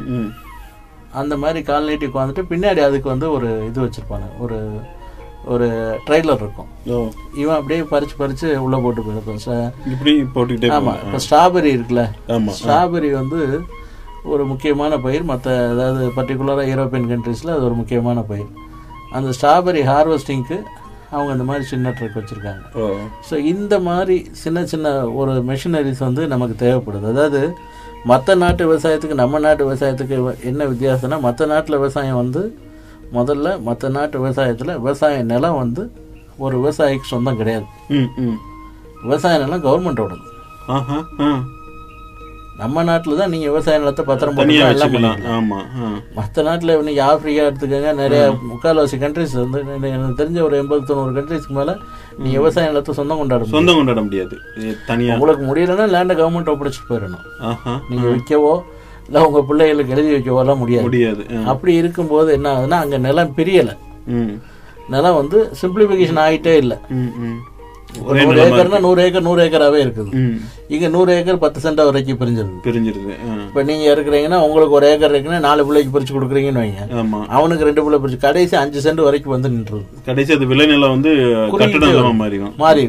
அந்த மாதிரி கால் நீட்டி உட்காந்துட்டு பின்னாடி அதுக்கு வந்து ஒரு இது வச்சுருப்பாங்க, ஒரு ஒரு ட்ரெய்லர் இருக்கும். இவன் அப்படியே பறிச்சு பறிச்சு உள்ளே போட்டு போயிருப்பான். ஆமாம், இப்போ ஸ்ட்ராபெரி இருக்குல்ல, ஸ்ட்ராபெரி வந்து ஒரு முக்கியமான பயிர். மற்ற அதாவது பர்டிகுலராக யூரோப்பியன் கண்ட்ரீஸில் அது ஒரு முக்கியமான பயிர். அந்த ஸ்ட்ராபெரி ஹார்வெஸ்டிங்க்கு அவங்க இந்த மாதிரி சின்ன ட்ரக் வச்சுருக்காங்க. ஸோ இந்த மாதிரி சின்ன சின்ன ஒரு மெஷினரிஸ் வந்து நமக்கு தேவைப்படுது. அதாவது மற்ற நாட்டு விவசாயத்துக்கு நம்ம நாட்டு விவசாயத்துக்கு என்ன வித்தியாசம்னா, மற்ற நாட்டில் விவசாயம் வந்து முதல்ல மற்ற நாட்டு விவசாயத்தில் விவசாய நிலம் வந்து ஒரு விவசாயிக்கு சொந்தம் கிடையாது. விவசாய நிலம் கவர்மெண்டோடது. நம்ம நாட்டில் தான் நீங்கள் விவசாய நிலத்தை பத்திரம் போட்டுக்கலாம். மற்ற நாட்டில் இன்னைக்கு ஆப்பிரிக்கா எடுத்துக்கோங்க, நிறைய முக்கால்வாசி கண்ட்ரிஸ் வந்து எனக்கு தெரிஞ்ச ஒரு எண்பது தொண்ணூறு கண்ட்ரிஸ்க்கு மேலே நீங்கள் விவசாய நிலத்தை சொந்தம் கொண்டாட சொந்தம் கொண்டாட முடியாது. தனியாக உங்களுக்கு முடியலன்னா லேண்டை கவர்மெண்ட் ஒப்படைச்சிட்டு போயிடணும். நீங்கள் விற்கவோ இல்லை உங்கள் பிள்ளைகளுக்கு எழுதி வைக்கவோலாம் முடியாது முடியாது அப்படி இருக்கும்போது என்ன ஆகுதுன்னா, அங்கே நிலம் பிரியலை. நிலம் வந்து சிம்பிளிஃபிகேஷன் ஆகிட்டே இல்லை. ஒரு நூறு ஏக்கர்னா நூறு ஏக்கர் நூறு ஏக்கராகவே இருக்குது. இங்கே நூறு ஏக்கர் பத்து சென்ட் வரைக்கும் பிரிஞ்சிருது பிரிஞ்சிருது இப்போ நீங்கள் இருக்கிறீங்கன்னா உங்களுக்கு ஒரு ஏக்கர் இருக்குன்னா நாலு பிள்ளைக்கு பிரிச்சு கொடுக்குறீங்கன்னு வைங்க, அவனுக்கு ரெண்டு பிள்ளை பிரிச்சு கடைசி அஞ்சு சென்ட் வரைக்கும் வந்து நின்றுது. கடைசி அது விளைநிலம் வந்து மாறி.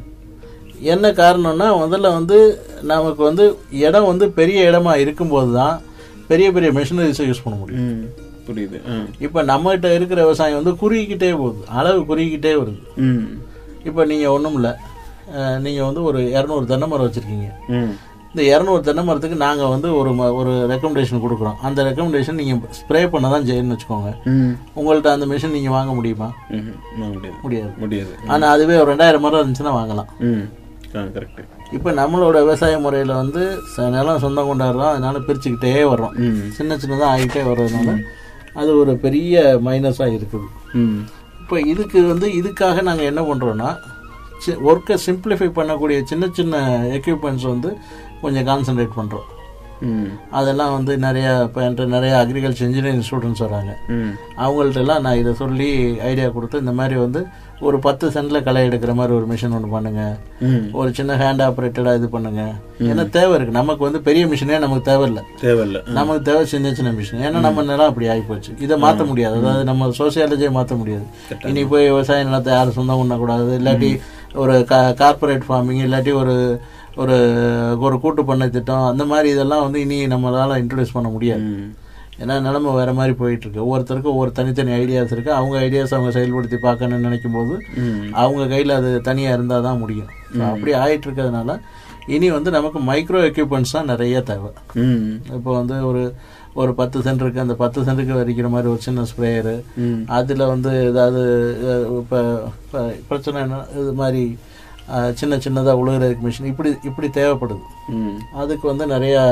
என்ன காரணம்னா, முதல்ல வந்து நமக்கு வந்து இடம் வந்து பெரிய இடமா இருக்கும்போது தான் பெரிய பெரிய மெஷினரிஸை யூஸ் பண்ண முடியும். புரியுது. இப்போ நம்மகிட்ட இருக்கிற விவசாயம் வந்து குறுகிக்கிட்டே போகுது, அளவு குறுகிக்கிட்டே வருது. இப்போ நீங்கள் ஒன்றும் இல்லை, நீங்கள் வந்து ஒரு இரநூறு தென்னை மரம் வச்சுருக்கீங்க. இந்த இரநூறு தென்னை மரத்துக்கு நாங்கள் வந்து ஒரு ஒரு ரெக்கமெண்டேஷன் கொடுக்குறோம். அந்த ரெக்கமெண்டேஷன் நீங்கள் ஸ்ப்ரே பண்ண தான் செய்யணும்னு வச்சுக்கோங்க. உங்கள்கிட்ட அந்த மிஷின் நீங்கள் வாங்க முடியுமா? முடியாது முடியாது ஆனால் அதுவே ஒரு ரெண்டாயிரம் மரம் இருந்துச்சுன்னா வாங்கலாம். கரெக்ட். இப்போ நம்மளோட விவசாய முறையில் வந்து நிலம் சொந்தம் கொண்டாடுறோம், அதனால பிரிச்சுக்கிட்டே வர்றோம். சின்ன சின்னதாக ஆகிட்டே வர்றதுனால அது ஒரு பெரிய மைனஸாக இருக்குது. இப்போ இதுக்கு வந்து இதுக்காக நாங்கள் என்ன பண்ணுறோன்னா, ஒர்க்கை சிம்பிளிஃபை பண்ணக்கூடிய சின்ன சின்ன எக்யூப்மெண்ட்ஸ் வந்து கொஞ்சம் கான்சன்ட்ரேட் பண்ணுறோம். அதெல்லாம் வந்து நிறையா இப்போ என்கிட்ட நிறையா அக்ரிகல்ச்சர் இன்ஜினியரிங் ஸ்டூடெண்ட்ஸ் வராங்க. அவங்கள்ட்ட எல்லாம் நான் இதை சொல்லி ஐடியா கொடுத்து, இந்த மாதிரி வந்து ஒரு பத்து சென்டில் களை எடுக்கிற மாதிரி ஒரு மிஷின் ஒன்று பண்ணுங்க, ஒரு சின்ன ஹேண்ட் ஆப்ரேட்டடாக இது பண்ணுங்க. ஏன்னா தேவை இருக்குது நமக்கு வந்து பெரிய மிஷினே நமக்கு தேவையில்லை தேவையில்லை நமக்கு தேவை சின்ன சின்ன மிஷின். ஏன்னா நம்ம நிலம் அப்படி ஆகிப்போச்சு, இதை மாற்ற முடியாது. அதாவது நம்ம சோசியாலஜியை மாற்ற முடியாது. இனி போய் விவசாய நிலத்தை யாரும் சொந்தம் பண்ணக்கூடாது, இல்லாட்டி ஒரு கா கார்பரேட் ஃபார்மிங், இல்லாட்டி ஒரு ஒரு ஒரு கூட்டு பண்ணை திட்டம், அந்த மாதிரி இதெல்லாம் வந்து இனி நம்மளால் இன்ட்ரடியூஸ் பண்ண முடியாது. ஏன்னா நிலைமை வேறு மாதிரி போயிட்டுருக்கு. ஒவ்வொருத்தருக்கும் ஒவ்வொரு தனித்தனி ஐடியாஸ் இருக்குது. அவங்க ஐடியாஸ் அவங்க செயல்படுத்தி பார்க்கணும்னு நினைக்கும் போது அவங்க கையில் அது தனியாக இருந்தால் தான் முடியும். அப்படி ஆகிட்டு இருக்கிறதுனால இனி வந்து நமக்கு மைக்ரோ எக்யூப்மெண்ட்ஸ் தான் நிறைய தேவை. இப்போ வந்து ஒரு ஒரு பத்து சென்ட் இருக்குது, அந்த பத்து சென்ட்டுக்கு வரைக்கிற மாதிரி ஒரு சின்ன ஸ்ப்ரேயரு, அதில் வந்து ஏதாவது இப்போ பிரச்சனை என்ன இது மாதிரி சின்ன சின்னதாக உழுகிற மிஷின் இப்படி இப்படி தேவைப்படுது. அதுக்கு வந்து நிறையா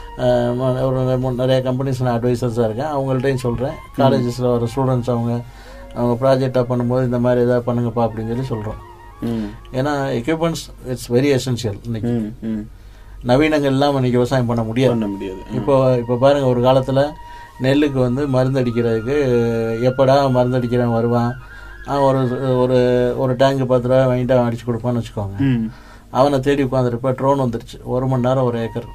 ஒரு நிறையா கம்பெனிஸ் நான் அட்வைசர்ஸாக இருக்கேன், அவங்கள்ட்டையும் சொல்கிறேன். காலேஜஸில் வர ஸ்டூடெண்ட்ஸ் அவங்க அவங்க ப்ராஜெக்டாக பண்ணும்போது இந்த மாதிரி எதாவது பண்ணுங்கப்பா அப்படின்னு சொல்லி சொல்கிறோம். ஏன்னா எக்யூப்மெண்ட்ஸ் இட்ஸ் வெரி எசென்ஷியல். இன்னைக்கு நவீனங்கள் இல்லாமல் இன்றைக்கி விவசாயம் பண்ண முடியாது முடியாது இப்போ இப்போ பாருங்கள், ஒரு காலத்தில் நெல்லுக்கு வந்து மருந்து அடிக்கிறதுக்கு எப்படா மருந்து அடிக்கிறவன் வருவான், ஒரு ஒரு ஒரு டேங்கு பத்து ரூபா வாங்கிட்டு அவன் அடிச்சு கொடுப்பான்னு வச்சுக்கோங்க. அவனை தேடி உட்காந்துருப்பா. ட்ரோன் வந்துருச்சு, ஒரு மணி நேரம் ஒரு ஏக்கர்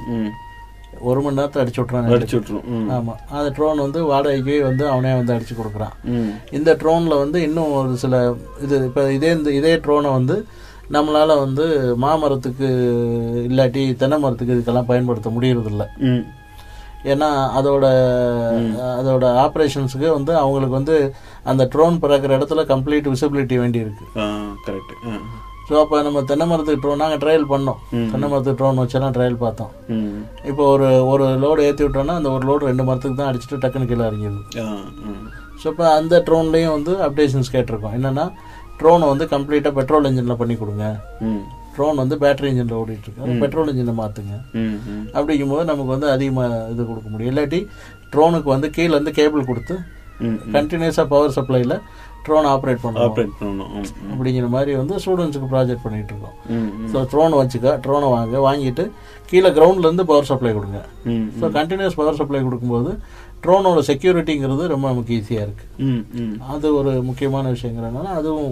ஒரு மணி நேரத்தில் அடிச்சு விட்றான் அடிச்சு விட்ருவோம். ஆமாம், அந்த ட்ரோன் வந்து வாடகைக்கு வந்து அவனே வந்து அடிச்சு கொடுக்குறான். இந்த ட்ரோனில் வந்து இன்னும் ஒரு சில இது இப்போ இதே இந்த இதே ட்ரோனை வந்து நம்மளால் வந்து மாமரத்துக்கு இல்லாட்டி தென்னை மரத்துக்கு இதுக்கெல்லாம் பயன்படுத்த முடியறதில்ல. ஏன்னா அதோட அதோட ஆப்ரேஷன்ஸுக்கு வந்து அவங்களுக்கு வந்து அந்த ட்ரோன் பறக்கிற இடத்துல கம்ப்ளீட் விசிபிலிட்டி வேண்டி இருக்கு. கரெக்ட். ஸோ அப்போ நம்ம தென்னை மரத்துக்கு ட்ரோன் நாங்கள் ட்ரையல் பண்ணோம். தென்னை மரத்துக்கு ட்ரோன் வச்செல்லாம் ட்ரையல் பார்த்தோம். இப்போ ஒரு ஒரு லோடு ஏற்றி விட்டோம்னா அந்த ஒரு லோடு ரெண்டு மரத்துக்கு தான் அடிச்சுட்டு டக்குன்னு கீழே இறங்கிடுது. ஸோ இப்போ அந்த ட்ரோன்லேயும் வந்து அப்டேஷன்ஸ் கேட்டிருக்கோம். என்னென்னா ட்ரோனை வந்து கம்ப்ளீட்டாக பெட்ரோல் இன்ஜினில் பண்ணி கொடுங்க. ட்ரோன் வந்து பேட்டரி இன்ஜினில் ஓடிட்டு இருக்கு, பெட்ரோல் இன்ஜினை மாற்றுங்க. அப்படிங்கும்போது நமக்கு வந்து அதிகமாக இது கொடுக்க முடியும். இல்லாட்டி ட்ரோனுக்கு வந்து கீழே வந்து கேபிள் கொடுத்து கண்டினியூஸாக பவர் சப்ளையில் ட்ரோன் ஆப்ரேட் பண்ணணும் அப்படிங்கிற மாதிரி வந்து ஸ்டூடெண்ட்ஸுக்கு ப்ராஜெக்ட் பண்ணிகிட்டு இருக்கோம். ஸோ ட்ரோன் வச்சுக்க, ட்ரோனை வாங்க, வாங்கிட்டு கீழே கிரவுண்ட்லேருந்து பவர் சப்ளை கொடுங்க. ஸோ கண்டினியூஸ் பவர் சப்ளை கொடுக்கும்போது ட்ரோனோட செக்யூரிட்டிங்கிறது ரொம்ப நமக்கு ஈஸியாக இருக்குது. அது ஒரு முக்கியமான விஷயங்கிறதுனால அதுவும்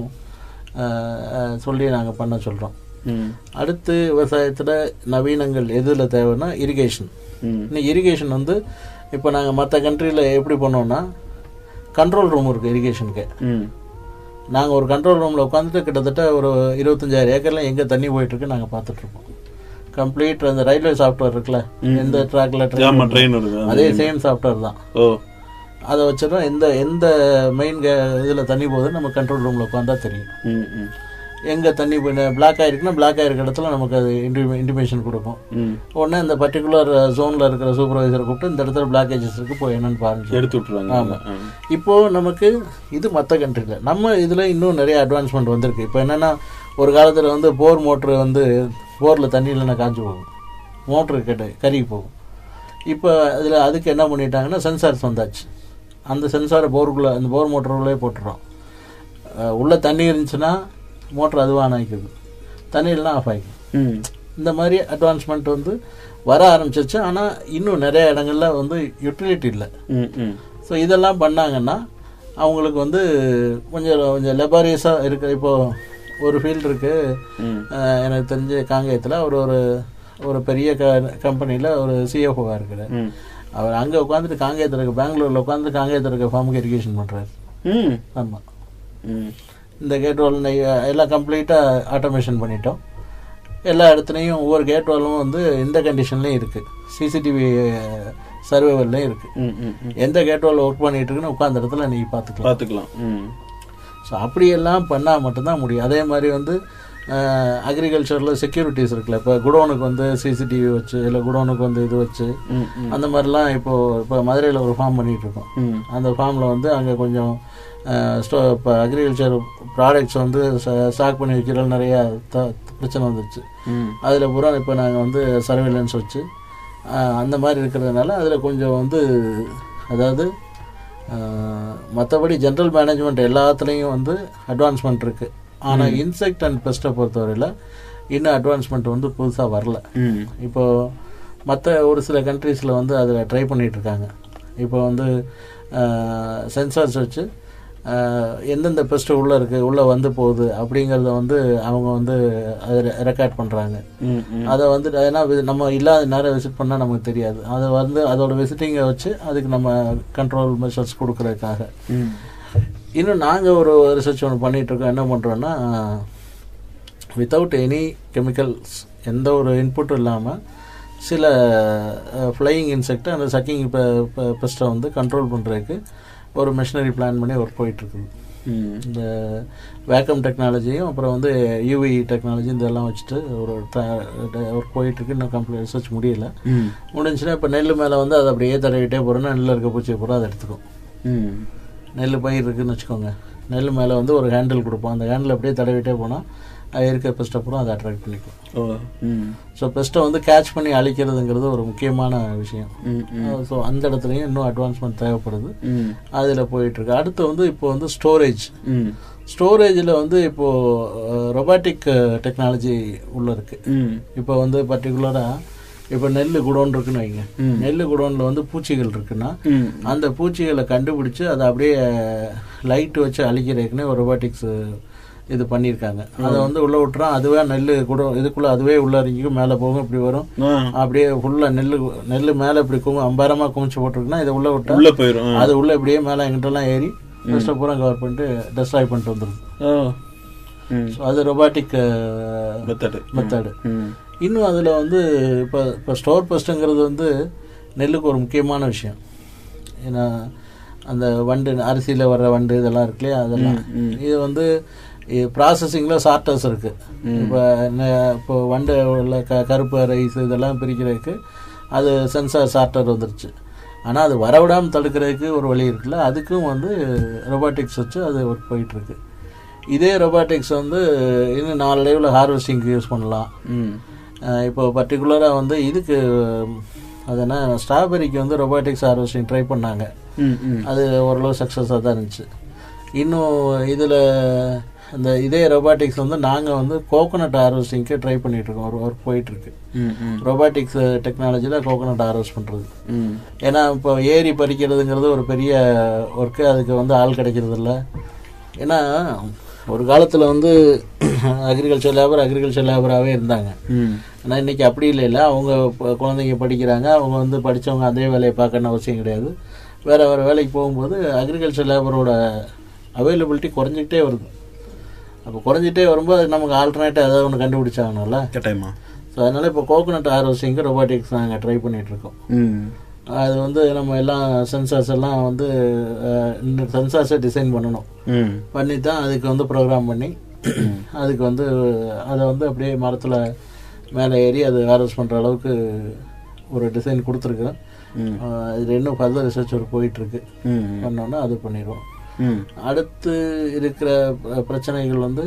சொல்லி நாங்கள் பண்ண சொல்கிறோம். அடுத்து விவசாயத்தில் நவீனங்கள் எதில் தேவைன்னா இரிகேஷன். இன்னைக்கு இரிகேஷன் வந்து இப்போ நாங்கள் மற்ற கண்ட்ரியில் எப்படி பண்ணோம்னா கண்ட்ரோல் ரூம் இருக்குது இரிகேஷனுக்கு. நாங்கள் ஒரு கண்ட்ரோல் ரூமில் உட்காந்துட்டு கிட்டத்தட்ட ஒரு இருபத்தஞ்சாயிரம் ஏக்கரில் எங்கே தண்ணி போயிட்டுருக்கு நாங்கள் பார்த்துட்ருக்கோம். கம்ப்ளீட் அந்த ரயில்வே சாஃப்ட்வேர் இருக்குல்ல, எந்த ட்ராக்ல ட்ரெயின் அதே சேம் சாஃப்ட்வேர் தான். அதை வச்சிடும். எந்த எந்த மெயின் இதில் தண்ணி போகுதுன்னு நம்ம கண்ட்ரோல் ரூமில் உட்காந்தா தெரியும். எங்கே தண்ணி பிளாக் ஆகிருக்குன்னா பிளாக் ஆகிருக்க இடத்துல நமக்கு அது இன்டி இன்டிமேஷன் கொடுக்கும். உடனே இந்த பர்டிகுலர் ஜோனில் இருக்கிற சூப்பர்வைசரை கூப்பிட்டு இந்த இடத்துல பிளாக்கேஜஸ் இருக்குது போய் என்னன்னு பாருங்க எடுத்து விட்டுருவாங்க. ஆமாம். இப்போது நமக்கு இது மற்ற கண்ட்ரியில் நம்ம இதில் இன்னும் நிறைய அட்வான்ஸ்மெண்ட் வந்திருக்கு. இப்போ என்னென்னா ஒரு காலத்தில் வந்து போர் மோட்ரு வந்து போரில் தண்ணி இல்லைன்னா காஞ்சி போகும், மோட்ரு கேட்டு கருகி போகும். இப்போ அதில் அதுக்கு என்ன பண்ணிட்டாங்கன்னா சென்சார்ஸ் வந்தாச்சு. அந்த சென்சாரை போருக்குள்ளே அந்த போர் மோட்டருக்குள்ளே போட்டுறோம். உள்ளே தண்ணி இருந்துச்சுன்னா மோட்டர் அதுவாக ஆன் ஆகிக்குது, தண்ணி இல்லைனா ஆஃப் ஆகிக்கும். இந்த மாதிரி அட்வான்ஸ்மெண்ட் வந்து வர ஆரம்பிச்சிருச்சு. ஆனால் இன்னும் நிறைய இடங்கள்ல வந்து யூட்டிலிட்டி இல்லை. ஸோ இதெல்லாம் பண்ணாங்கன்னா அவங்களுக்கு வந்து கொஞ்சம் கொஞ்சம் லெபாரியஸாக இருக்குது. இப்போது ஒரு ஃபீல்டு இருக்குது எனக்கு தெரிஞ்ச காங்கேயத்தில் அவர் ஒரு ஒரு பெரிய க கம்பெனியில் ஒரு சிஎஃப்ஓவாக இருக்கிறார். அவர் அங்கே உட்காந்துட்டு காங்கேயத்தில் இருக்க பெங்களூரில் உட்காந்துட்டு காங்கேயத்தில் இருக்க ஃபார்முக்கு இரிகேஷன் பண்ணுறாரு. ஆமாம். இந்த கேட் வால் எல்லாம் கம்ப்ளீட்டாக ஆட்டோமேஷன் பண்ணிட்டோம். எல்லா இடத்துலையும் ஒவ்வொரு கேட் வாலும் வந்து இந்த கண்டிஷன்லேயும் இருக்குது, சிசிடிவி சர்வேவர்லேயும் இருக்குது. எந்த கேட் வால் ஒர்க் பண்ணிட்டு இருக்குன்னு உட்காந்த இடத்துல நீங்கள் பார்த்துக்கலாம் பார்த்துக்கலாம் ஸோ அப்படியெல்லாம் பண்ணால் மட்டும்தான் முடியும். அதே மாதிரி வந்து அக்ரிகல்ச்சரில் செக்யூரிட்டிஸ் இருக்குல்ல, இப்போ குடோனுக்கு வந்து சிசிடிவி வச்சு இல்லை குடோனுக்கு வந்து இது வச்சு அந்த மாதிரிலாம் இப்போது இப்போ மதுரையில் ஒரு ஃபார்ம் பண்ணிகிட்ருக்கோம். அந்த ஃபார்மில் வந்து அங்கே கொஞ்சம் ஸ்டோ இப்போ அக்ரிகல்ச்சர் ப்ராடக்ட்ஸ் வந்து ஸ்டாக் பண்ணி வைக்கிற நிறையா த பிரச்சனை வந்துருச்சு. அதில் பூரா இப்போ நாங்கள் வந்து சர்வேலன்ஸ் வச்சு அந்த மாதிரி இருக்கிறதுனால அதில் கொஞ்சம் வந்து அதாவது மற்றபடி ஜென்ரல் மேனேஜ்மெண்ட் எல்லாத்துலேயும் வந்து அட்வான்ஸ்மெண்ட் இருக்குது. ஆனால் இன்செக்ட் அண்ட் பெஸ்ட்டை பொறுத்தவரையில் இன்னும் அட்வான்ஸ்மெண்ட் வந்து புதுசாக வரல. இப்போது மற்ற ஒரு சில கண்ட்ரீஸில் வந்து அதில் ட்ரை பண்ணிகிட்ருக்காங்க. இப்போ வந்து சென்சார்ஸ் வச்சு எந்தெந்த பெஸ்ட்டு உள்ளே இருக்குது உள்ளே வந்து போகுது அப்படிங்கிறத வந்து அவங்க வந்து அதை ரெக்கார்ட் பண்ணுறாங்க. அதை வந்து ஏன்னா நம்ம இல்லாத நேரம் விசிட் பண்ணால் நமக்கு தெரியாது. அதை வந்து அதோட விசிட்டிங்கை வச்சு அதுக்கு நம்ம கண்ட்ரோல் மெஷர்ஸ் கொடுக்குறதுக்காக இன்னும் நாங்கள் ஒரு ரிசர்ச் ஒன்று பண்ணிகிட்ருக்கோம். என்ன பண்ணுறோன்னா வித்தவுட் எனி கெமிக்கல்ஸ் எந்த ஒரு இன்புட்டும் இல்லாமல் சில ஃப்ளையிங் இன்செக்டை அந்த சக்கிங் பெஸ்ட்டை வந்து கண்ட்ரோல் பண்ணுறதுக்கு ஒரு மிஷினரி பிளான் பண்ணி ஒர்க் போயிட்டுருக்குது. இந்த வேக்கம் டெக்னாலஜியும் அப்புறம் வந்து யூவி டெக்னாலஜி இதெல்லாம் வச்சுட்டு ஒரு ஒர்க் போயிட்டுருக்கு. இன்னும் கம்ப்ளீட் ரிசர்ச் முடியல. முடிஞ்சுன்னா இப்போ நெல் மேலே வந்து அதை அப்படியே தடவிட்டே போகிறோன்னா நெல்லில் இருக்க பூச்சியை போகிறோம் அதை எடுத்துக்கும். நெல் பயிர் இருக்குதுன்னு வச்சுக்கோங்க, நெல் மேலே வந்து ஒரு ஹேண்டில் கொடுப்போம். அந்த ஹேண்டில் அப்படியே தடவிட்டே போனால் அது இருக்க பெஸ்ட்டை பூரா அதை அட்ராக்ட் பண்ணிக்கும். ஸோ பெஸ்ட்டை வந்து கேட்ச் பண்ணி அழிக்கிறதுங்கிறது ஒரு முக்கியமான விஷயம். ஸோ அந்த இடத்துலையும் இன்னும் அட்வான்ஸ்மெண்ட் தேவைப்படுது, அதில் போயிட்டுருக்கு. அடுத்து வந்து இப்போ வந்து ஸ்டோரேஜ் ஸ்டோரேஜில் வந்து இப்போது ரொபாட்டிக் டெக்னாலஜி உள்ளே இருக்குது. இப்போ வந்து பர்டிகுலராக இப்போ நெல் குடோன் இருக்குன்னு வைங்க, நெல் குடோனில் வந்து பூச்சிகள் இருக்குன்னா அந்த பூச்சிகளை கண்டுபிடிச்சி அதை அப்படியே லைட்டு வச்சு அழிக்கிறதுக்குன்னே ஒரு ரொபாட்டிக்ஸ் இது பண்ணியிருக்காங்க. அதை வந்து உள்ளே விட்டுறோம், அதுவே நெல் கூட இதுக்குள்ளே அதுவே உள்ள இறங்கிக்கும், மேலே போகும், இப்படி வரும், அப்படியே ஃபுல்லாக நெல் நெல் மேலே இப்படி குங்க அம்பாரமாக குமிச்சு போட்டிருக்குன்னா இதை உள்ளே விட்டா உள்ளே போயிடும். அது உள்ளே இப்படியே மேலே எங்கிட்டலாம் ஏறி டஸ்ட்டை பூரா கவர் பண்ணிட்டு டெஸ்ட்ராய் பண்ணிட்டு வந்துடுது. ஸோ அது ரொபாட்டிக் மெத்தடு மெத்தடு இன்னும் அதில் வந்து இப்போ இப்போ ஸ்டோர் பெஸ்ட்டுங்கிறது வந்து நெல்லுக்கு ஒரு முக்கியமான விஷயம். ஏன்னா அந்த வண்டு அரிசியில் வர்ற வண்டு இதெல்லாம் இருக்கு இல்லையா, அதெல்லாம் இது வந்து ப்ராசஸிங்கில் சார்ட்டர்ஸ் இருக்குது. இப்போ இப்போ வண்டு உள்ள க கருப்பு ரைஸ் இதெல்லாம் பிரிக்கிறதுக்கு அது சென்சார் சார்ட்டர் வந்துருச்சு. ஆனால் அது வரவிடாமல் தடுக்கிறதுக்கு ஒரு வழி இருக்குல்ல, அதுக்கும் வந்து ரொபாட்டிக்ஸ் வச்சு அது ஒர்க் போயிட்டுருக்கு. இதே ரொபாட்டிக்ஸ் வந்து இன்னும் நாளடைவில் ஹார்வெஸ்டிங்க்கு யூஸ் பண்ணலாம். இப்போ பர்டிகுலராக வந்து இதுக்கு அது என்ன ஸ்ட்ராபெரிக்கு வந்து ரொபாட்டிக்ஸ் ஹார்வெஸ்டிங் ட்ரை பண்ணாங்க, அது ஓரளவு சக்ஸஸாக தான் இருந்துச்சு. இன்னும் இதில் அந்த இதே ரொபாட்டிக்ஸ் வந்து நாங்கள் வந்து கோகோனட் ஹார்வெஸ்டிங்க்கு ட்ரை பண்ணிகிட்ருக்கோம், ஒரு ஒர்க் போயிட்டுருக்கு. ரொபாட்டிக்ஸ் டெக்னாலஜியில் கோகோனட் ஹார்வெஸ்ட் பண்ணுறது. ஏன்னா இப்போ ஏரி பறிக்கிறதுங்கிறது ஒரு பெரிய ஒர்க்கு, அதுக்கு வந்து ஆள் கிடைக்கிறது இல்லை. ஏன்னா ஒரு காலத்தில் வந்து அக்ரிகல்ச்சர் லேபர் அக்ரிகல்ச்சர் லேபராகவே இருந்தாங்க. ஆனால் இன்றைக்கி அப்படி இல்லை இல்லை அவங்க குழந்தைங்க படிக்கிறாங்க, அவங்க வந்து படித்தவங்க அதே வேலையை பார்க்கணுன்னு அவசியம் கிடையாது. வேறு வேறு வேலைக்கு போகும்போது அக்ரிகல்ச்சர் லேபரோட அவைலபிலிட்டி குறைஞ்சிக்கிட்டே வருது. அப்போ குறைஞ்சிட்டே வரும்போது அது நமக்கு ஆல்டர்னேட்டாக ஏதாவது ஒன்று கண்டுபிடிச்சாங்கனால கட்டாயமா. ஸோ அதனால் இப்போ கோகோனட் ஹார்வெஸ்டிங்கு ரொபாட்டிக்ஸ் நாங்கள் ட்ரை பண்ணிகிட்ருக்கோம். அது வந்து நம்ம எல்லாம் சென்சார்ஸ் எல்லாம் வந்து சென்சார்ஸை டிசைன் பண்ணணும். பண்ணி தான் அதுக்கு வந்து ப்ரோக்ராம் பண்ணி அதுக்கு வந்து அதை வந்து அப்படியே மரத்தில் மேலே ஏறி அது ஹார்வெஸ்ட் பண்ணுற அளவுக்கு ஒரு டிசைன் கொடுத்துருக்குறேன். இதில் இன்னும் ஃபர்தர் ரிசர்ச் ஒரு போயிட்டுருக்கு. பண்ணோன்னா அது பண்ணிடுவோம். அடுத்து இருக்கிற பிரச்சனைகள் வந்து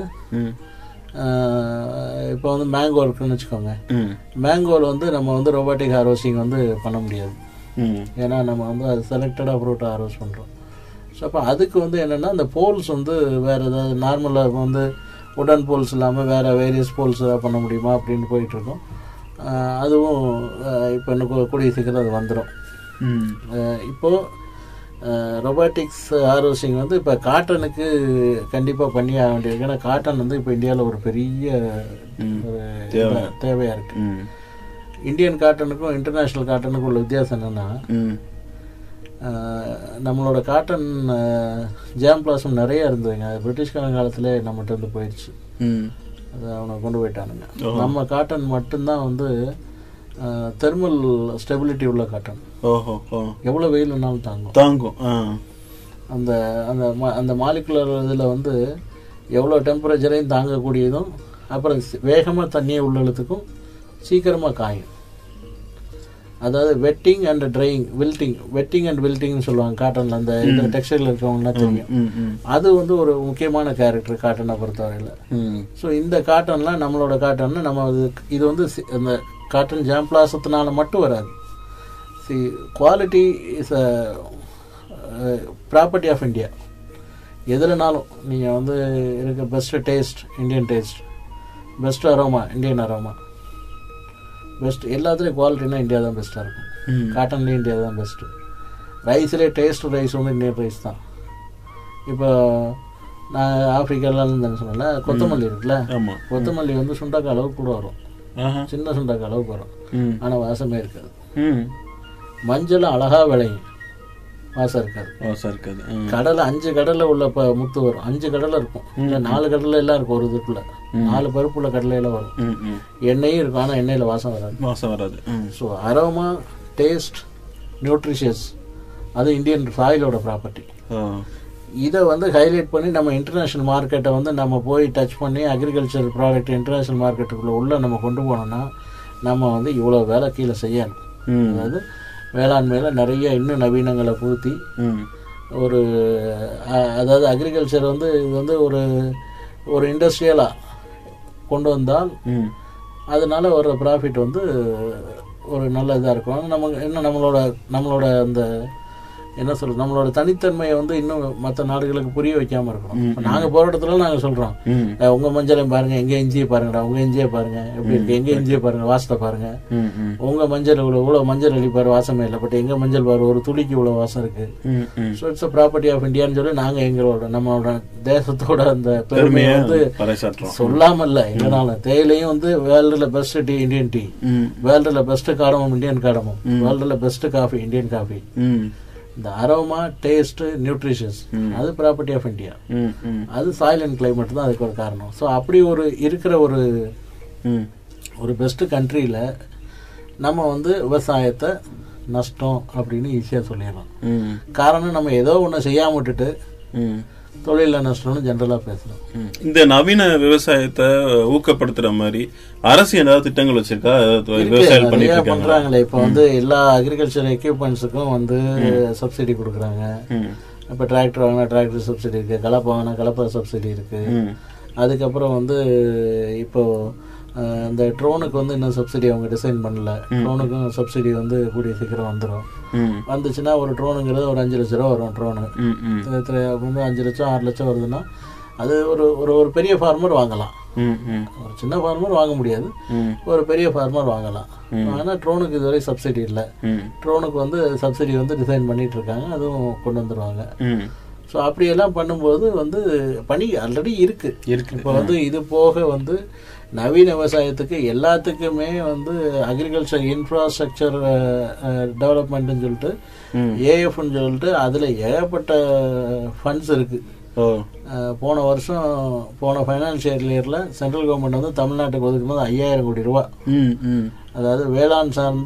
இப்போ வந்து மேங்கோ இருக்குன்னு வச்சுக்கோங்க. மேங்கோவில் வந்து நம்ம வந்து ரோபோட்டிக் ஹார்வெஸ்டிங் வந்து பண்ண முடியாது. ஏன்னா நம்ம வந்து அது செலக்டடாக ஃப்ரூட்டை ஹார்வெஸ்ட் பண்ணுறோம். ஸோ அப்போ அதுக்கு வந்து என்னென்னா அந்த போல்ஸ் வந்து வேறு ஏதாவது நார்மலாக வந்து உடன் போல்ஸ் இல்லாமல் வேறு வேரியஸ் போல்ஸ் ஏதாவது பண்ண முடியுமா அப்படின்னு போயிட்டுருக்கோம். அதுவும் இப்போ இன்னும் கூடிய சீக்கிரம் அது வந்துடும். இப்போது ரொபாட்டிக்ஸ் ஹார்வெஸ்டிங் வந்து இப்போ காட்டனுக்கு கண்டிப்பாக பண்ணி ஆக வேண்டியிருக்கு. ஏன்னா காட்டன் வந்து இப்போ இந்தியாவில் ஒரு பெரிய ஒரு தேவையாக இருக்குது. இந்தியன் காட்டனுக்கும் இன்டர்நேஷ்னல் காட்டனுக்கும் உள்ள வித்தியாசம் என்னென்னா, நம்மளோட காட்டன் ஜாம் பிளாசம் நிறைய இருந்ததுங்க. அது பிரிட்டிஷ்காரன் காலத்திலே நம்மகிட்ட வந்து போயிடுச்சு. அதை அவனை கொண்டு போயிட்டானுங்க. நம்ம காட்டன் மட்டும்தான் வந்து தெர்மல் ஸ்டெபிலிட்டி உள்ள காட்டன். ஓஹோ, எவ்வளோ வெயில் வேணாலும் தாங்கும் தாங்கும் அந்த அந்த அந்த மாலிகுலர் இதில் வந்து எவ்வளோ டெம்பரேச்சரையும் தாங்கக்கூடியதும், அப்புறம் வேகமாக தண்ணியை உள்ளத்துக்கும் சீக்கிரமாக காயும். அதாவது wetting and drying, wilting wetting and வில்ட்டிங்னு சொல்லுவாங்க காட்டனில். அந்த இந்த டெக்ஸ்டைல் இருக்கவங்கலாம் தெரியும். அது வந்து ஒரு முக்கியமான கேரக்டர் காட்டனை பொறுத்தவரையில். ஸோ இந்த காட்டன்லாம் நம்மளோட காட்டன்னா நம்ம இது வந்து அந்த காட்டன் ஜாம் பிளாசத்தினால மட்டும் வராது. See quality is a property of India. எதுலனாலும் நீங்கள் வந்து இருக்க best taste Indian taste, best aroma Indian aroma, best எல்லாத்துலேயும் குவாலிட்டினா இந்தியா தான் பெஸ்ட்டாக இருக்கும். காட்டன்லேயும் இந்தியா தான் பெஸ்ட்டு. ரைஸ்லேயே டேஸ்ட் ரைஸ் வந்து இந்தியன் ரைஸ் தான். இப்போ நான் ஆப்பிரிக்காலாம் இருந்தேன்னு சொன்னல, கொத்தமல்லி இருக்குல்ல, கொத்தமல்லி வந்து சுண்டாக்காய் அளவுக்கு கூட வரும், சின்ன சுண்டாக்காய் அளவுக்கு வரும், ஆனால் வாசமே இருக்காது. மஞ்சளும் அழகாக விளையும், வாசம் இருக்காது. வாசம் இருக்காது. கடலை அஞ்சு கடலை உள்ள இப்போ முத்து வரும், அஞ்சு கடலை இருக்கும், இல்லை நாலு கடலை எல்லாம் இருக்கும். ஒரு இதுக்குள்ள நாலு பருப்புள்ள கடலையெல்லாம் வரும். எண்ணெயும் இருக்கும், ஆனால் எண்ணெயில் வாசம் வராது. வாசம் வராது. ஸோ அரோமா, டேஸ்ட், நியூட்ரிஷியஸ், அது இந்தியன் சாயிலோட ப்ராப்பர்ட்டி. இதை வந்து ஹைலைட் பண்ணி நம்ம இன்டர்நேஷ்னல் மார்க்கெட்டை வந்து நம்ம போய் டச் பண்ணி அக்ரிகல்ச்சர் ப்ராடக்ட் இன்டர்நேஷ்னல் மார்க்கெட்டுக்குள்ளே உள்ளே நம்ம கொண்டு போனோம்னா நம்ம வந்து இவ்வளோ வேலை கீழே செய்யணும். அதாவது வேளாண்மையில் நிறைய இன்னும் நவீனங்களை பூத்தி ஒரு அதாவது அக்ரிகல்ச்சர் வந்து இது வந்து ஒரு ஒரு இண்டஸ்ட்ரியலாக கொண்டு வந்தால் அதனால வர்ற ப்ராஃபிட் வந்து ஒரு நல்ல இதாக இருக்கும். நம்ம இன்னும் நம்மளோட நம்மளோட அந்த என்ன சொல்றது, நம்மளோட தனித்தன்மையை வந்து இன்னும் மற்ற நாடுகளுக்கு புரிய வைக்காம இருக்கணும். நாங்கள் போகிற இடத்துல நாங்கள் சொல்கிறோம், உங்கள் மஞ்சளையும் பாருங்க, எங்கள் இஞ்சியை பாருங்கடா, உங்கள் இஞ்சியை பாருங்க எப்படி இருக்கு, எங்கள் இஞ்சியை பாருங்க, வாசத்தை பாருங்க, உங்கள் மஞ்சள் இவ்வளோ இவ்வளோ மஞ்சள் அடிப்பார் வாசமே இல்லை, பட் எங்கள் மஞ்சள் பாரு ஒரு துளிக்கு இவ்வளோ வாசம் இருக்கு. So it's a property of இந்தியான்னு சொல்லி நாங்கள் எங்களோட நம்மளோட தேசத்தோட அந்த பெருமையை வந்து சொல்லாமல் இல்லை. எங்கனாலும் தேயிலையும் வந்து வேர்ல்டில் பெஸ்ட் டீ இந்தியன் டீ, வேர்ல்டில் பெஸ்ட் காடமும் இந்தியன் காடமும், வேர்ல்டில் பெஸ்ட் காஃபி இந்தியன் காஃபி. இந்த அரோமா, டேஸ்ட், நியூட்ரிஷியஸ் அது ப்ராப்பர்ட்டி ஆஃப் இந்தியா. அது சாயில் அண்ட் கிளைமேட் தான் அதுக்கு ஒரு காரணம். ஸோ அப்படி ஒரு இருக்கிற ஒரு ஒரு பெஸ்ட் கண்ட்ரியில் நம்ம வந்து விவசாயத்தை நஷ்டம் அப்படின்னு ஈஸியாக சொல்லிடலாம். காரணம் நம்ம ஏதோ ஒன்று செய்யாம விட்டுட்டு தொழில நஷ்டம்னு ஜென்ரலாக பேசுகிறோம். இந்த நவீன விவசாயத்தை ஊக்கப்படுத்துற மாதிரி அரசு ஏதாவது திட்டங்கள் வச்சிருக்கா? விவசாயம் பண்றாங்களே. இப்போ வந்து எல்லா அக்ரிகல்ச்சர் எக்யூப்மெண்ட்ஸுக்கும் வந்து சப்சிடி கொடுக்குறாங்க. இப்போ டிராக்டர் வாங்கினா டிராக்டர் சப்சிடி இருக்கு, கலப்பை வாங்கினா கலப்பை சப்சிடி இருக்கு. அதுக்கப்புறம் வந்து இப்போ இந்த ட்ரோனுக்கு வந்து இன்னும் சப்சிடி அவங்க டிசைன் பண்ணல. ட்ரோனுக்கும் சப்சிடி வந்து கூடிய சீக்கிரம் வந்துடும். வந்துச்சுன்னா ஒரு ட்ரோனுங்கிறது ஒரு அஞ்சு லட்ச ரூபா வரும். ட்ரோனு வந்து அஞ்சு லட்சம் ஆறு லட்சம் வருதுன்னா அது ஒரு ஒரு ஒரு பெரிய ஃபார்மர் வாங்கலாம். ஒரு சின்ன ஃபார்மர் வாங்க முடியாது, ஒரு பெரிய ஃபார்மர் வாங்கலாம். ஆனால் ட்ரோனுக்கு இதுவரை சப்சிடி இல்லை. ட்ரோனுக்கு வந்து சப்சிடி வந்து டிசைன் பண்ணிட்டு இருக்காங்க, அதுவும் கொண்டு வந்துடுவாங்க. ஸோ அப்படியெல்லாம் பண்ணும்போது வந்து பணி ஆல்ரெடி இருக்கு இருக்கு இப்போ வந்து இது போக வந்து நவீன விவசாயத்துக்கு எல்லாத்துக்குமே வந்து அக்ரிகல்ச்சர் இன்ஃப்ராஸ்ட்ரக்சர் டெவலப்மெண்ட்னு சொல்லிட்டு ஏஎஃப்னு சொல்லிட்டு அதில் ஏகப்பட்ட ஃபண்ட்ஸ் இருக்குது. போன வருஷம் போன ஃபைனான்சியல் இயரில் சென்ட்ரல் கவர்மெண்ட் வந்து தமிழ்நாட்டுக்கு ஒதுக்கும் போது ஐயாயிரம் கோடி ரூபா, அதாவது வேளாண் சார்ந்த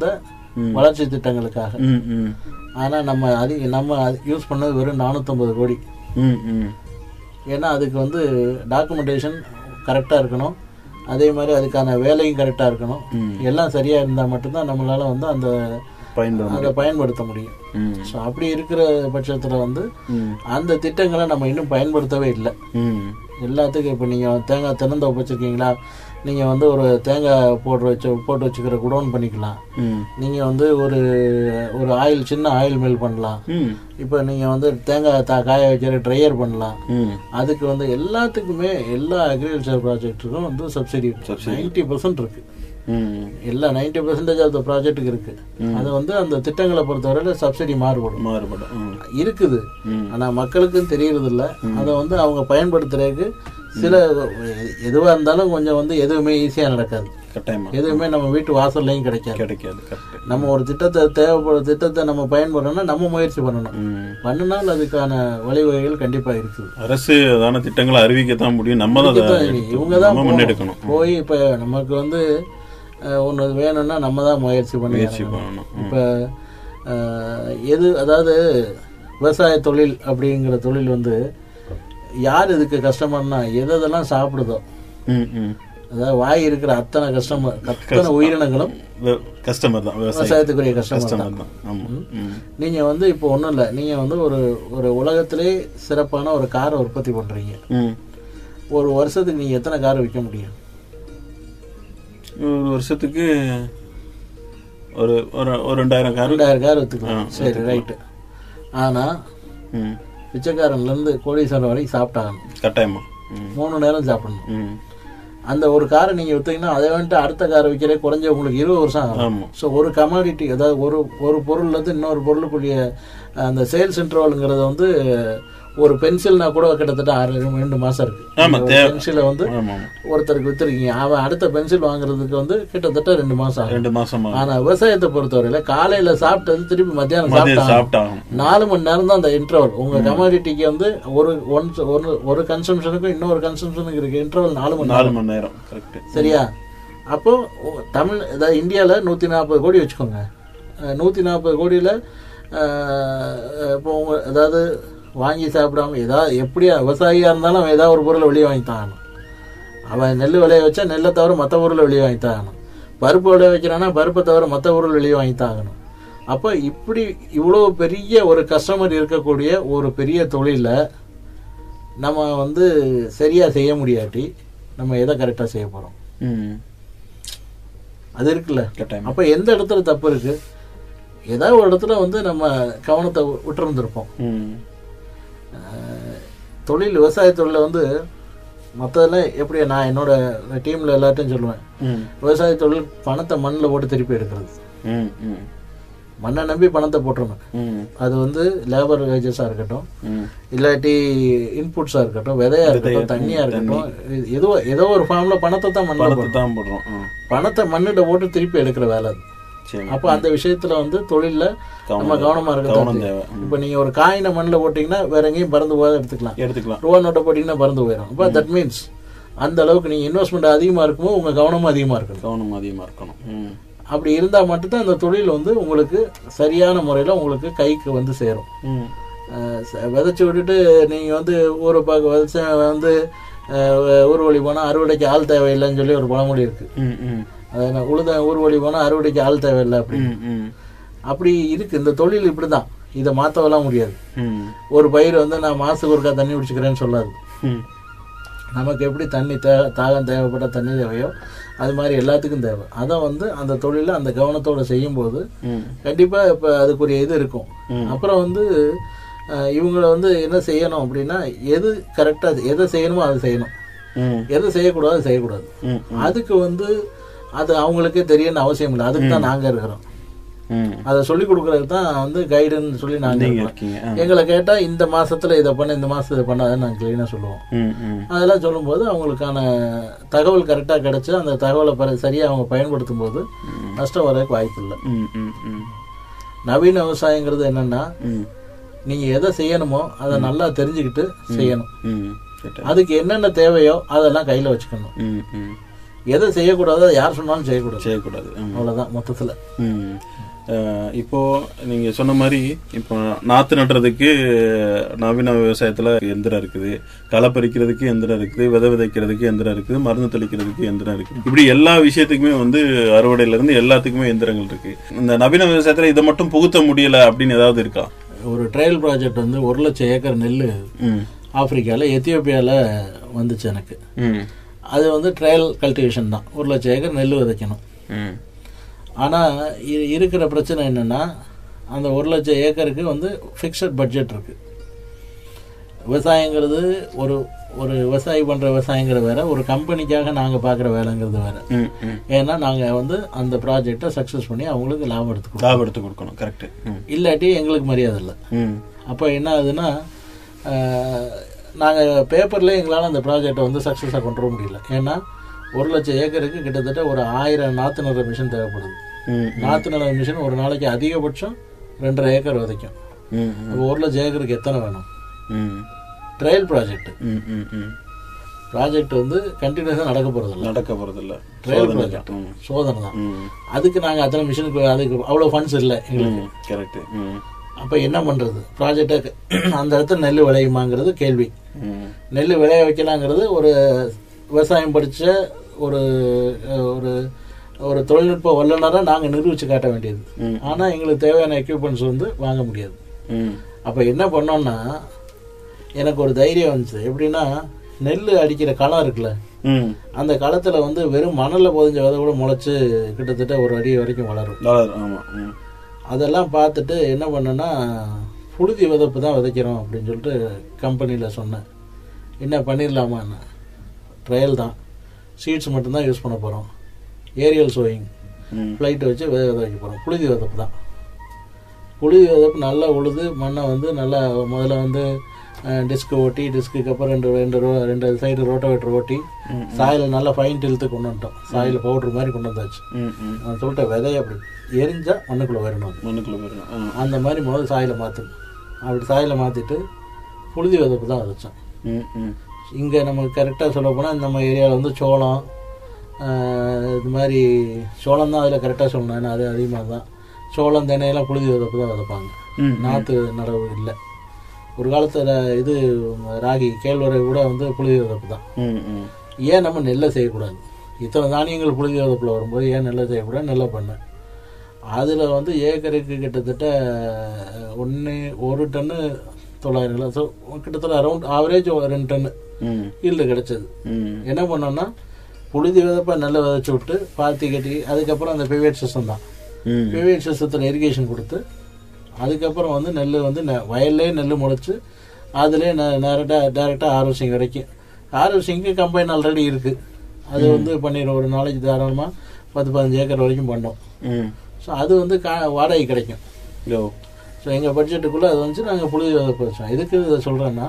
வளர்ச்சி திட்டங்களுக்காக. ம், ம். ஆனா நம்ம அதிக நம்ம யூஸ் பண்ணது வெறும் நானூற்றம்பது கோடி. ம், ம். ஏன்னா அதுக்கு வந்து டாக்குமெண்டேஷன் கரெக்டாக இருக்கணும், அதே மாதிரி அதுக்கான வேலையும் கரெக்டாக இருக்கணும். எல்லாம் சரியாக இருந்தால் மட்டும்தான் நம்மளால் வந்து அந்த அதை பயன்படுத்த முடியும். ஸோ அப்படி இருக்கிற பட்சத்தில் வந்து அந்த திட்டங்களை நம்ம இன்னும் பயன்படுத்தவே இல்லை. எல்லாத்துக்கும் இப்போ நீங்கள் தேங்காய் தென்னந்தோப்பு வச்சுருக்கீங்களா, நீங்கள் வந்து ஒரு தேங்காய் போட்டு வச்சு போட்டு வச்சுக்கிற குடோன் பண்ணிக்கலாம். நீங்கள் வந்து ஒரு ஒரு ஆயில் சின்ன ஆயில் மில் பண்ணலாம். இப்போ நீங்கள் வந்து தேங்காய் தா காய வைக்கிற ட்ரையர் பண்ணலாம். அதுக்கு வந்து எல்லாத்துக்குமே எல்லா அக்ரிகல்ச்சர் ப்ராஜெக்ட்டுக்கும் வந்து சப்சிடி நைன்டி பர்சன்ட் இருக்குது. எல்லா நைன்டி பர்சன்டேஜ் ஆஃப் த ப்ராஜெக்ட்டுக்கு இருக்கு. அது வந்து அந்த திட்டங்களை பொறுத்தவரையில சப்சிடி மாறுபடும் மாறுபடும் இருக்குது. ஆனா மக்களுக்கும் தெரியறது இல்லை. அதை வந்து அவங்க பயன்படுத்துறதுக்கு சில எதுவாக இருந்தாலும் கொஞ்சம் வந்து எதுவுமே ஈஸியாக நடக்காது. எதுவுமே நம்ம வீட்டு வாசல்லையும் கிடைக்காது கிடைக்காது நம்ம ஒரு திட்டத்தை தேவைப்படுற திட்டத்தை நம்ம பயன்படுறோம்னா நம்ம முயற்சி பண்ணணும். பண்ணினால் அதுக்கான வழிவகைகள் கண்டிப்பா இருக்குது. அரசு அதான திட்டங்களை அறிவிக்கத்தான் முடியும். நம்ம தான் இவங்க தான் முன்னெடுக்கணும். போய் இப்ப நமக்கு வந்து ஒன்று வேணும்னா நம்ம தான் முயற்சி பண்ணி முயற்சி பண்ணணும். இப்போ எது அதாவது விவசாய தொழில் அப்படிங்கிற தொழில் வந்து யார் இதுக்கு கஷ்டமானா எதெல்லாம் சாப்பிடுதோ, அதாவது வாய் இருக்கிற அத்தனை கஸ்டமர் அத்தனை உயிரினங்களும் கஸ்டமர் தான், விவசாயத்துக்குரிய கஸ்டமர் தான். நீங்க வந்து இப்போ ஒன்றும் இல்லை, நீங்க வந்து ஒரு ஒரு உலகத்திலே சிறப்பான ஒரு காரை உற்பத்தி பண்றீங்க. ஒரு வருஷத்துக்கு நீங்க எத்தனை காரை விற்க முடியும்? ஒரு வருஷத்துக்கு ஒரு ஒரு ரெண்டாயிரம் கார் ரெண்டாயிரம் கார் விற்றுக்கலாம். சரி, ரைட்டு. ஆனா பிச்சைக்காரன்ல இருந்து கோடீஸ்வரன் வரைக்கும் சாப்பிட்டாங்க கட்டாயமா, மூணு நேரம் சாப்பிடணும். அந்த ஒரு காரை நீங்க வித்தீங்கன்னா அதை வந்துட்டு அடுத்த காரை விற்கிற குறைஞ்ச உங்களுக்கு இருபது வருஷம் ஆகும். ஸோ ஒரு கமாடிட்டி, அதாவது ஒரு ஒரு பொருள்ல இருந்து இன்னொரு பொருளுக்குரிய அந்த சேல்ஸ் இன்டர்வல்ங்கிறது வந்து ஒரு பென்சில்னா கூட கிட்டத்தட்ட ஆறு ரெண்டு மாசம் இருக்கு. பென்சிலை வந்து ஒருத்தருக்கு வித்துருக்கீங்க, அவன் அடுத்த பென்சில் வாங்குறதுக்கு வந்து கிட்டத்தட்ட ரெண்டு மாசம் ரெண்டு மாசம் ஆனா விவசாயத்தை பொறுத்தவரையில காலையில சாப்பிட்டது திருப்பி மத்தியானம் சாப்பிட்டாங்க, நாலு மணி நேரம் தான் அந்த இன்டர்வல். உங்க கமாடிட்டிக்கு வந்து ஒரு ஒன் ஒரு கன்சம்ஷனுக்கும் இன்னொரு கன்சம்ஷனுக்கு இருக்கு இன்டர்வல் நாலு மணி நாலு மணி நேரம். சரியா? அப்போ தமிழ் அதாவது இந்தியால நூத்தி நாற்பது கோடி வச்சுக்கோங்க. நூத்தி நாற்பது கோடியில இப்போ உங்க அதாவது வாங்கி சாப்பிடாம ஏதாவது எப்படியா விவசாயியா இருந்தாலும் அவன் ஏதாவது ஒரு பொருளை வெளியே வாங்கித்தாகணும். அவன் நெல் விளைய வச்சா நெல்லை தவிர மற்ற பொருளை வெளியே வாங்கித்தாகணும். பருப்பு விளைய வைக்கிறான்னா பருப்பை தவிர மற்ற பொருள் வெளியே வாங்கித்தாகணும். அப்போ இப்படி இவ்வளோ பெரிய ஒரு கஸ்டமர் இருக்கக்கூடிய ஒரு பெரிய தொழிலை நம்ம வந்து சரியா செய்ய முடியாட்டி நம்ம எதை கரெக்டாக செய்ய போறோம்? அது இருக்குல்ல. அப்ப எந்த இடத்துல தப்பு இருக்கு? ஏதாவது ஒரு இடத்துல வந்து நம்ம கவனத்தை விட்டு இருந்திருப்போம். தொழில் விவசாய தொழில வந்து மற்றதெல்லாம் எப்படி நான் என்னோட டீம்ல எல்லாத்தையும் சொல்லுவேன், விவசாய தொழில் பணத்தை மண்ணில் போட்டு திருப்பி எடுக்கிறது. மண்ணை நம்பி பணத்தை போட்டுருணும். அது வந்து லேபர் வேஜஸா இருக்கட்டும், இல்லாட்டி இன்புட்ஸா இருக்கட்டும், விதையா இருக்கட்டும், தண்ணியா இருக்கட்டும், ஏதோ ஏதோ ஒரு ஃபார்ம்ல பணத்தை தான் மண்ணில் தான் போடுறோம். பணத்தை மண்ணில் போட்டு திருப்பி எடுக்கிற வேலை அது. அப்ப அந்த விஷயத்துல வந்து தொழில நம்ம கவனமா இருக்க. இப்ப நீங்க ஒரு காயினை மண்ணில் போட்டீங்கன்னா வேற எங்கேயும் பறந்து போகாத எடுத்துக்கலாம் எடுத்துக்கலாம் ரூபா நோட்டை போட்டீங்கன்னா பறந்து போயிடும். அப்ப தட் மீன்ஸ் அந்த அளவுக்கு நீங்க இன்வெஸ்ட்மெண்ட் அதிகமா இருக்குமோ உங்க கவனமும் அதிகமா இருக்கணும் கவனம் அதிகமா இருக்கணும். அப்படி இருந்தா மட்டும்தான் அந்த தொழில் வந்து உங்களுக்கு சரியான முறையில உங்களுக்கு கைக்கு வந்து சேரும். விதைச்சு விட்டுட்டு நீங்க வந்து ஊரை பார்க்க விதைச்ச வந்து ஊர்வழி போனா அறுவடைக்கு ஆள் தேவையில்லைன்னு சொல்லி ஒரு பழமொழி இருக்கு. அது உழுத ஊர்வழி போனா அறுவடைக்கு ஆள் தேவையில்லை அப்படின்னு அப்படி இருக்கு. இந்த தொழில் இப்படிதான், இதை மாத்தவெல்லாம் முடியாது. ஒரு பயிர் வந்து நான் மாசத்துக்கு ஒருக்கா தண்ணி குடிச்சுக்கிறேன்னு சொல்லாது. நமக்கு எப்படி தண்ணி தே தாகம் தேவைப்பட்ட தண்ணி தேவையோ அது மாதிரி எல்லாத்துக்கும் தேவை. அதை வந்து அந்த தொழில அந்த கவனத்தோட செய்யும் போது கண்டிப்பா இப்ப அதுக்குரிய இது இருக்கும். அப்புறம் வந்து இவங்களை வந்து என்ன செய்யணும் அப்படின்னா எது கரெக்டா எதை செய்யணுமோ அதை செய்யணும், எதை செய்யக்கூடாது செய்யக்கூடாது. அதுக்கு வந்து அது அவங்களுக்கே தெரியணும்னு அவசியம் இல்லை. அதுக்கு தான் நாங்க இருக்கிறோம். அதை சொல்லி கொடுக்கறதுக்கு தான் வந்து கைடுன்னு சொல்லி நாங்க இருக்கோம். எங்களை கேட்டா இந்த மாசத்துல இதை பண்ண இந்த மாசத்துல இதை பண்ணாதான் நாங்க கிளீனா சொல்லுவோம். அதெல்லாம் சொல்லும் போது அவங்களுக்கான தகவல் கரெக்டா கிடைச்சு அந்த தகவலை சரியா அவங்க பயன்படுத்தும் போது நஷ்டம் வரதுக்கு வாய்ப்பு இல்லை. நவீன விவசாயங்கிறது என்னன்னா நீங்க எதை செய்யணுமோ அதை நல்லா தெரிஞ்சுக்கிட்டு செய்யணும். அதுக்கு என்னென்ன தேவையோ அதெல்லாம் கையில வச்சுக்கணும். எதை செய்யக்கூடாதோ யார் சொன்னாலும் செய்யக்கூடாது செய்யக்கூடாது அவ்வளவுதான் மொத்தத்துல. இப்போ நீங்க சொன்ன மாதிரி இப்போ நாத்து நடுறதுக்கு நவீன விவசாயத்துல எந்திரம் இருக்குது, களை பறிக்கிறதுக்கு எந்திரம் இருக்குது, விதை விதைக்கிறதுக்கு எந்திரம் இருக்குது, மருந்து தெளிக்கிறதுக்கு எந்திரம் இருக்குது. இப்படி எல்லா விஷயத்துக்குமே வந்து அறுவடையில இருந்து எல்லாத்துக்குமே எந்திரங்கள் இருக்கு. இந்த நவீன விவசாயத்துல இதை மட்டும் புகுத்த முடியல அப்படின்னு ஏதாவது இருக்கா? ஒரு ட்ரையல் ப்ராஜெக்ட் வந்து ஒரு லட்சம் ஏக்கர் நெல் ஆப்பிரிக்கால எத்தியோப்பியால வந்துச்சு எனக்கு. அது வந்து ட்ரையல் கல்டிவேஷன் தான், ஒரு லட்சம் ஏக்கர் நெல் விதைக்கணும். ஆனால் இருக்கிற பிரச்சனை என்னென்னா, அந்த ஒரு லட்சம் ஏக்கருக்கு வந்து ஃபிக்ஸட் பட்ஜெட் இருக்குது. விவசாயங்கிறது ஒரு ஒரு விவசாயி பண்ணுற விவசாயங்கிற வேற, ஒரு கம்பெனிக்காக நாங்கள் பார்க்குற வேலைங்கிறது வேற. ஏன்னா நாங்கள் வந்து அந்த ப்ராஜெக்டை சக்ஸஸ் பண்ணி அவங்களுக்கு லாபம் எடுத்து லாபம் எடுத்து கொடுக்கணும். கரெக்டு. இல்லாட்டி எங்களுக்கு மரியாதை இல்லை. அப்போ என்ன ஆகுதுன்னா, நாங்கள் பேப்பர்லேயே எங்களால் அந்த ப்ராஜெக்டை வந்து சக்ஸஸாக கொண்டு வர முடியல. ஏன்னா ஒரு லட்சம் ஏக்கருக்கு கிட்டத்தட்ட ஒரு ஆயிரம் நாற்று நடுற மிஷின் தேவைப்படுது. நாற்று நடுற மிஷின் ஒரு நாளைக்கு அதிகபட்சம் ரெண்டரை ஏக்கர் விதைக்கும். அப்போ ஒரு லட்சம் ஏக்கருக்கு எத்தனை வேணும்? ட்ரையல் ப்ராஜெக்ட் ப்ராஜெக்ட் வந்து கண்டினியூஸாக நடக்க போகிறதில்ல நடக்க போகிறதில்ல ட்ரையல் ப்ராஜெக்ட் சோதனை தான். அதுக்கு நாங்கள் அத்தனை மிஷினுக்கு அதுக்கு அவ்வளோ ஃபண்ட்ஸ் இல்லை எங்களுக்கு. கரெக்டு. அப்போ என்ன பண்ணுறது? ப்ராஜெக்டை அந்த இடத்துல நெல் விளையுமாங்கிறது கேள்வி. நெல் விளைய வைக்கலாங்கிறது ஒரு விவசாயம் படித்த ஒரு ஒரு ஒரு தொழில்நுட்ப வல்லுநராக நாங்கள் நிரூபித்து காட்ட வேண்டியது. ஆனால் எங்களுக்கு தேவையான எக்யூப்மெண்ட்ஸ் வந்து வாங்க முடியாது. அப்போ என்ன பண்ணோம்னா, எனக்கு ஒரு தைரியம் வந்துச்சு. எப்படின்னா, நெல் அடிக்கிற களம் இருக்குல்ல, அந்த களத்தில் வந்து வெறும் மணலில் பொதிஞ்ச விதை கூட முளைச்சி கிட்டத்தட்ட ஒரு அடி வரைக்கும் வளரும். அதெல்லாம் பார்த்துட்டு என்ன பண்ணேன்னா, புழுதி விதைப்பு தான் விதைக்கிறோம் அப்படின்னு சொல்லிட்டு கம்பெனியில் சொன்னேன். என்ன பண்ணிடலாமா? என்ன ட்ரையல் தான், சீட்ஸ் மட்டும்தான் யூஸ் பண்ண போகிறோம், ஏரியல் சோயிங் ஃப்ளைட்டு வச்சு விதை விதை வைக்க போகிறோம், புழுதி விதப்பு தான். புழுதி விதப்பு நல்லா உழுது மண்ணை வந்து நல்லா முதல்ல வந்து டிஸ்க்கு ஓட்டி, டிஸ்க்கு அப்புறம் ரெண்டு ரெண்டு ரோ ரெண்டு சைடு ரோட்டோவேட்டர் ஓட்டி சாயில் நல்லா ஃபைன் டில்த்து கொண்டு வந்துட்டோம். சாயில் பவுட்ரு மாதிரி கொண்டு வந்தாச்சு. நான் சொல்லிட்ட விதையை அப்படி எரிஞ்சால் மண்ணுக்குள்ளே வரணும், மண்ணுக்குள்ளே வரணும். அந்த மாதிரி முதல் சாயில் மாற்றணும். அப்படி சாயில் மாற்றிட்டு புழுதி விதப்பு தான் விதைச்சோம். இங்கே நமக்கு கரெக்டாக சொல்ல போனால் நம்ம ஏரியாவில் வந்து சோளம், இது மாதிரி சோளம் தான் அதில் கரெக்டாக சொல்லணும். ஏன்னா அது அதிகமாக தான் சோளம் தினையெல்லாம் புழுதி விதப்பு தான் விதைப்பாங்க, நாற்று நடவு இல்லை. ஒரு காலத்தில் இது ராகி கேழ்வரகு கூட வந்து புழுதி விதப்பு தான். ஏன் நம்ம நெல்லை செய்யக்கூடாது? இத்தனை தானியங்கள் புழுதி விதப்பில் வரும்போது ஏன் நெல்லை செய்யக்கூடாது? நெல்லை பண்ணேன். அதில் வந்து ஏக்கருக்கு கிட்டத்தட்ட ஒன்று ஒரு டன்னு தொள்ளாயிரம் கிலோ, ஸோ கிட்டத்தட்ட அரௌண்ட் ஆவரேஜ் ரெண்டு டன்னு ஈல்டு கிடைச்சது. என்ன பண்ணோம்னா, புழுதி விதப்ப நெல்லை விதைச்சி விட்டு பாத்தி கட்டி, அதுக்கப்புறம் அந்த பிவேட் சிஸ்டம் தான். பிவேட் சிஸ்டத்தில் இரிகேஷன் கொடுத்து, அதுக்கப்புறம் வந்து நெல் வந்து வயல்லே நெல் முளைச்சி அதுலேயே டேரெக்டாக டேரெக்டாக ஹார்வெஸ்டிங் வரைக்கும். ஹார்வெஸ்டிங்க்கு கம்பைன் ஆல்ரெடி இருக்குது, அது வந்து பண்ணிடுறோம். ஒரு நாளைக்கு தாராளமாக பத்து பதினஞ்சு ஏக்கர் வரைக்கும் பண்ணோம். ஸோ அது வந்து கா வாடகை கிடைக்கும். ஸோ எங்கள் பட்ஜெட்டுக்குள்ளே அது வந்து நாங்கள் புழுதி விதப்பு வச்சோம். எதுக்கு இதை சொல்கிறேன்னா,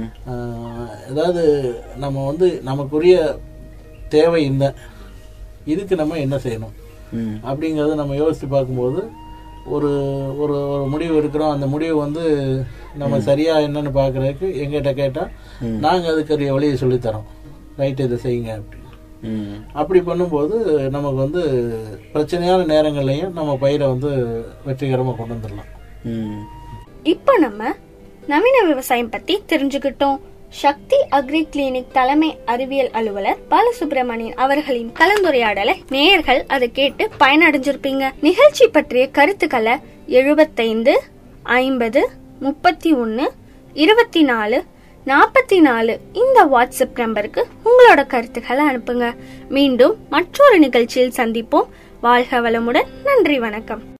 ஏதாவது நம்ம வந்து நமக்குரிய தேவை இல்லை, இதுக்கு நம்ம என்ன செய்யணும் அப்படிங்கிறத நம்ம யோசித்து பார்க்கும்போது ஒரு ஒரு ஒரு முடிவு எடுக்கிறோம். அந்த முடிவு வந்து நம்ம சரியாக என்னென்னு பார்க்குறதுக்கு எங்கிட்ட கேட்டால் நாங்கள் அதுக்குரிய வழியை சொல்லித்தரோம். ரைட்டு, இதை செய்யுங்க அப்படின்னு. அப்படி பண்ணும்போது நமக்கு வந்து பிரச்சனையான நேரங்கள்லையும் நம்ம பயிரை வந்து வெற்றிகரமாக கொண்டு வந்துடலாம். இப்போ நம்ம நவீன விவசாயம் பத்தி தெரிஞ்சுக்கிட்டோம். சக்தி அக்ரி கிளினிக் தலைமை அறிவியல் அலுவலர் பாலசுப்ரமணியன் அவர்களின் கலந்துரையாடலை நேயர்கள் அதை கேட்டு பயனடைஞ்சிருப்பீங்க. நிகழ்ச்சி பற்றிய கருத்துக்களை எழுபத்தைந்து ஐம்பது முப்பத்தி ஒன்னு இருபத்தி நாலு நாற்பத்தி நாலு இந்த வாட்ஸ்அப் நம்பருக்கு உங்களோட கருத்துக்களை அனுப்புங்க. மீண்டும் மற்றொரு நிகழ்ச்சியில் சந்திப்போம். வாழ்க வளமுடன். நன்றி, வணக்கம்.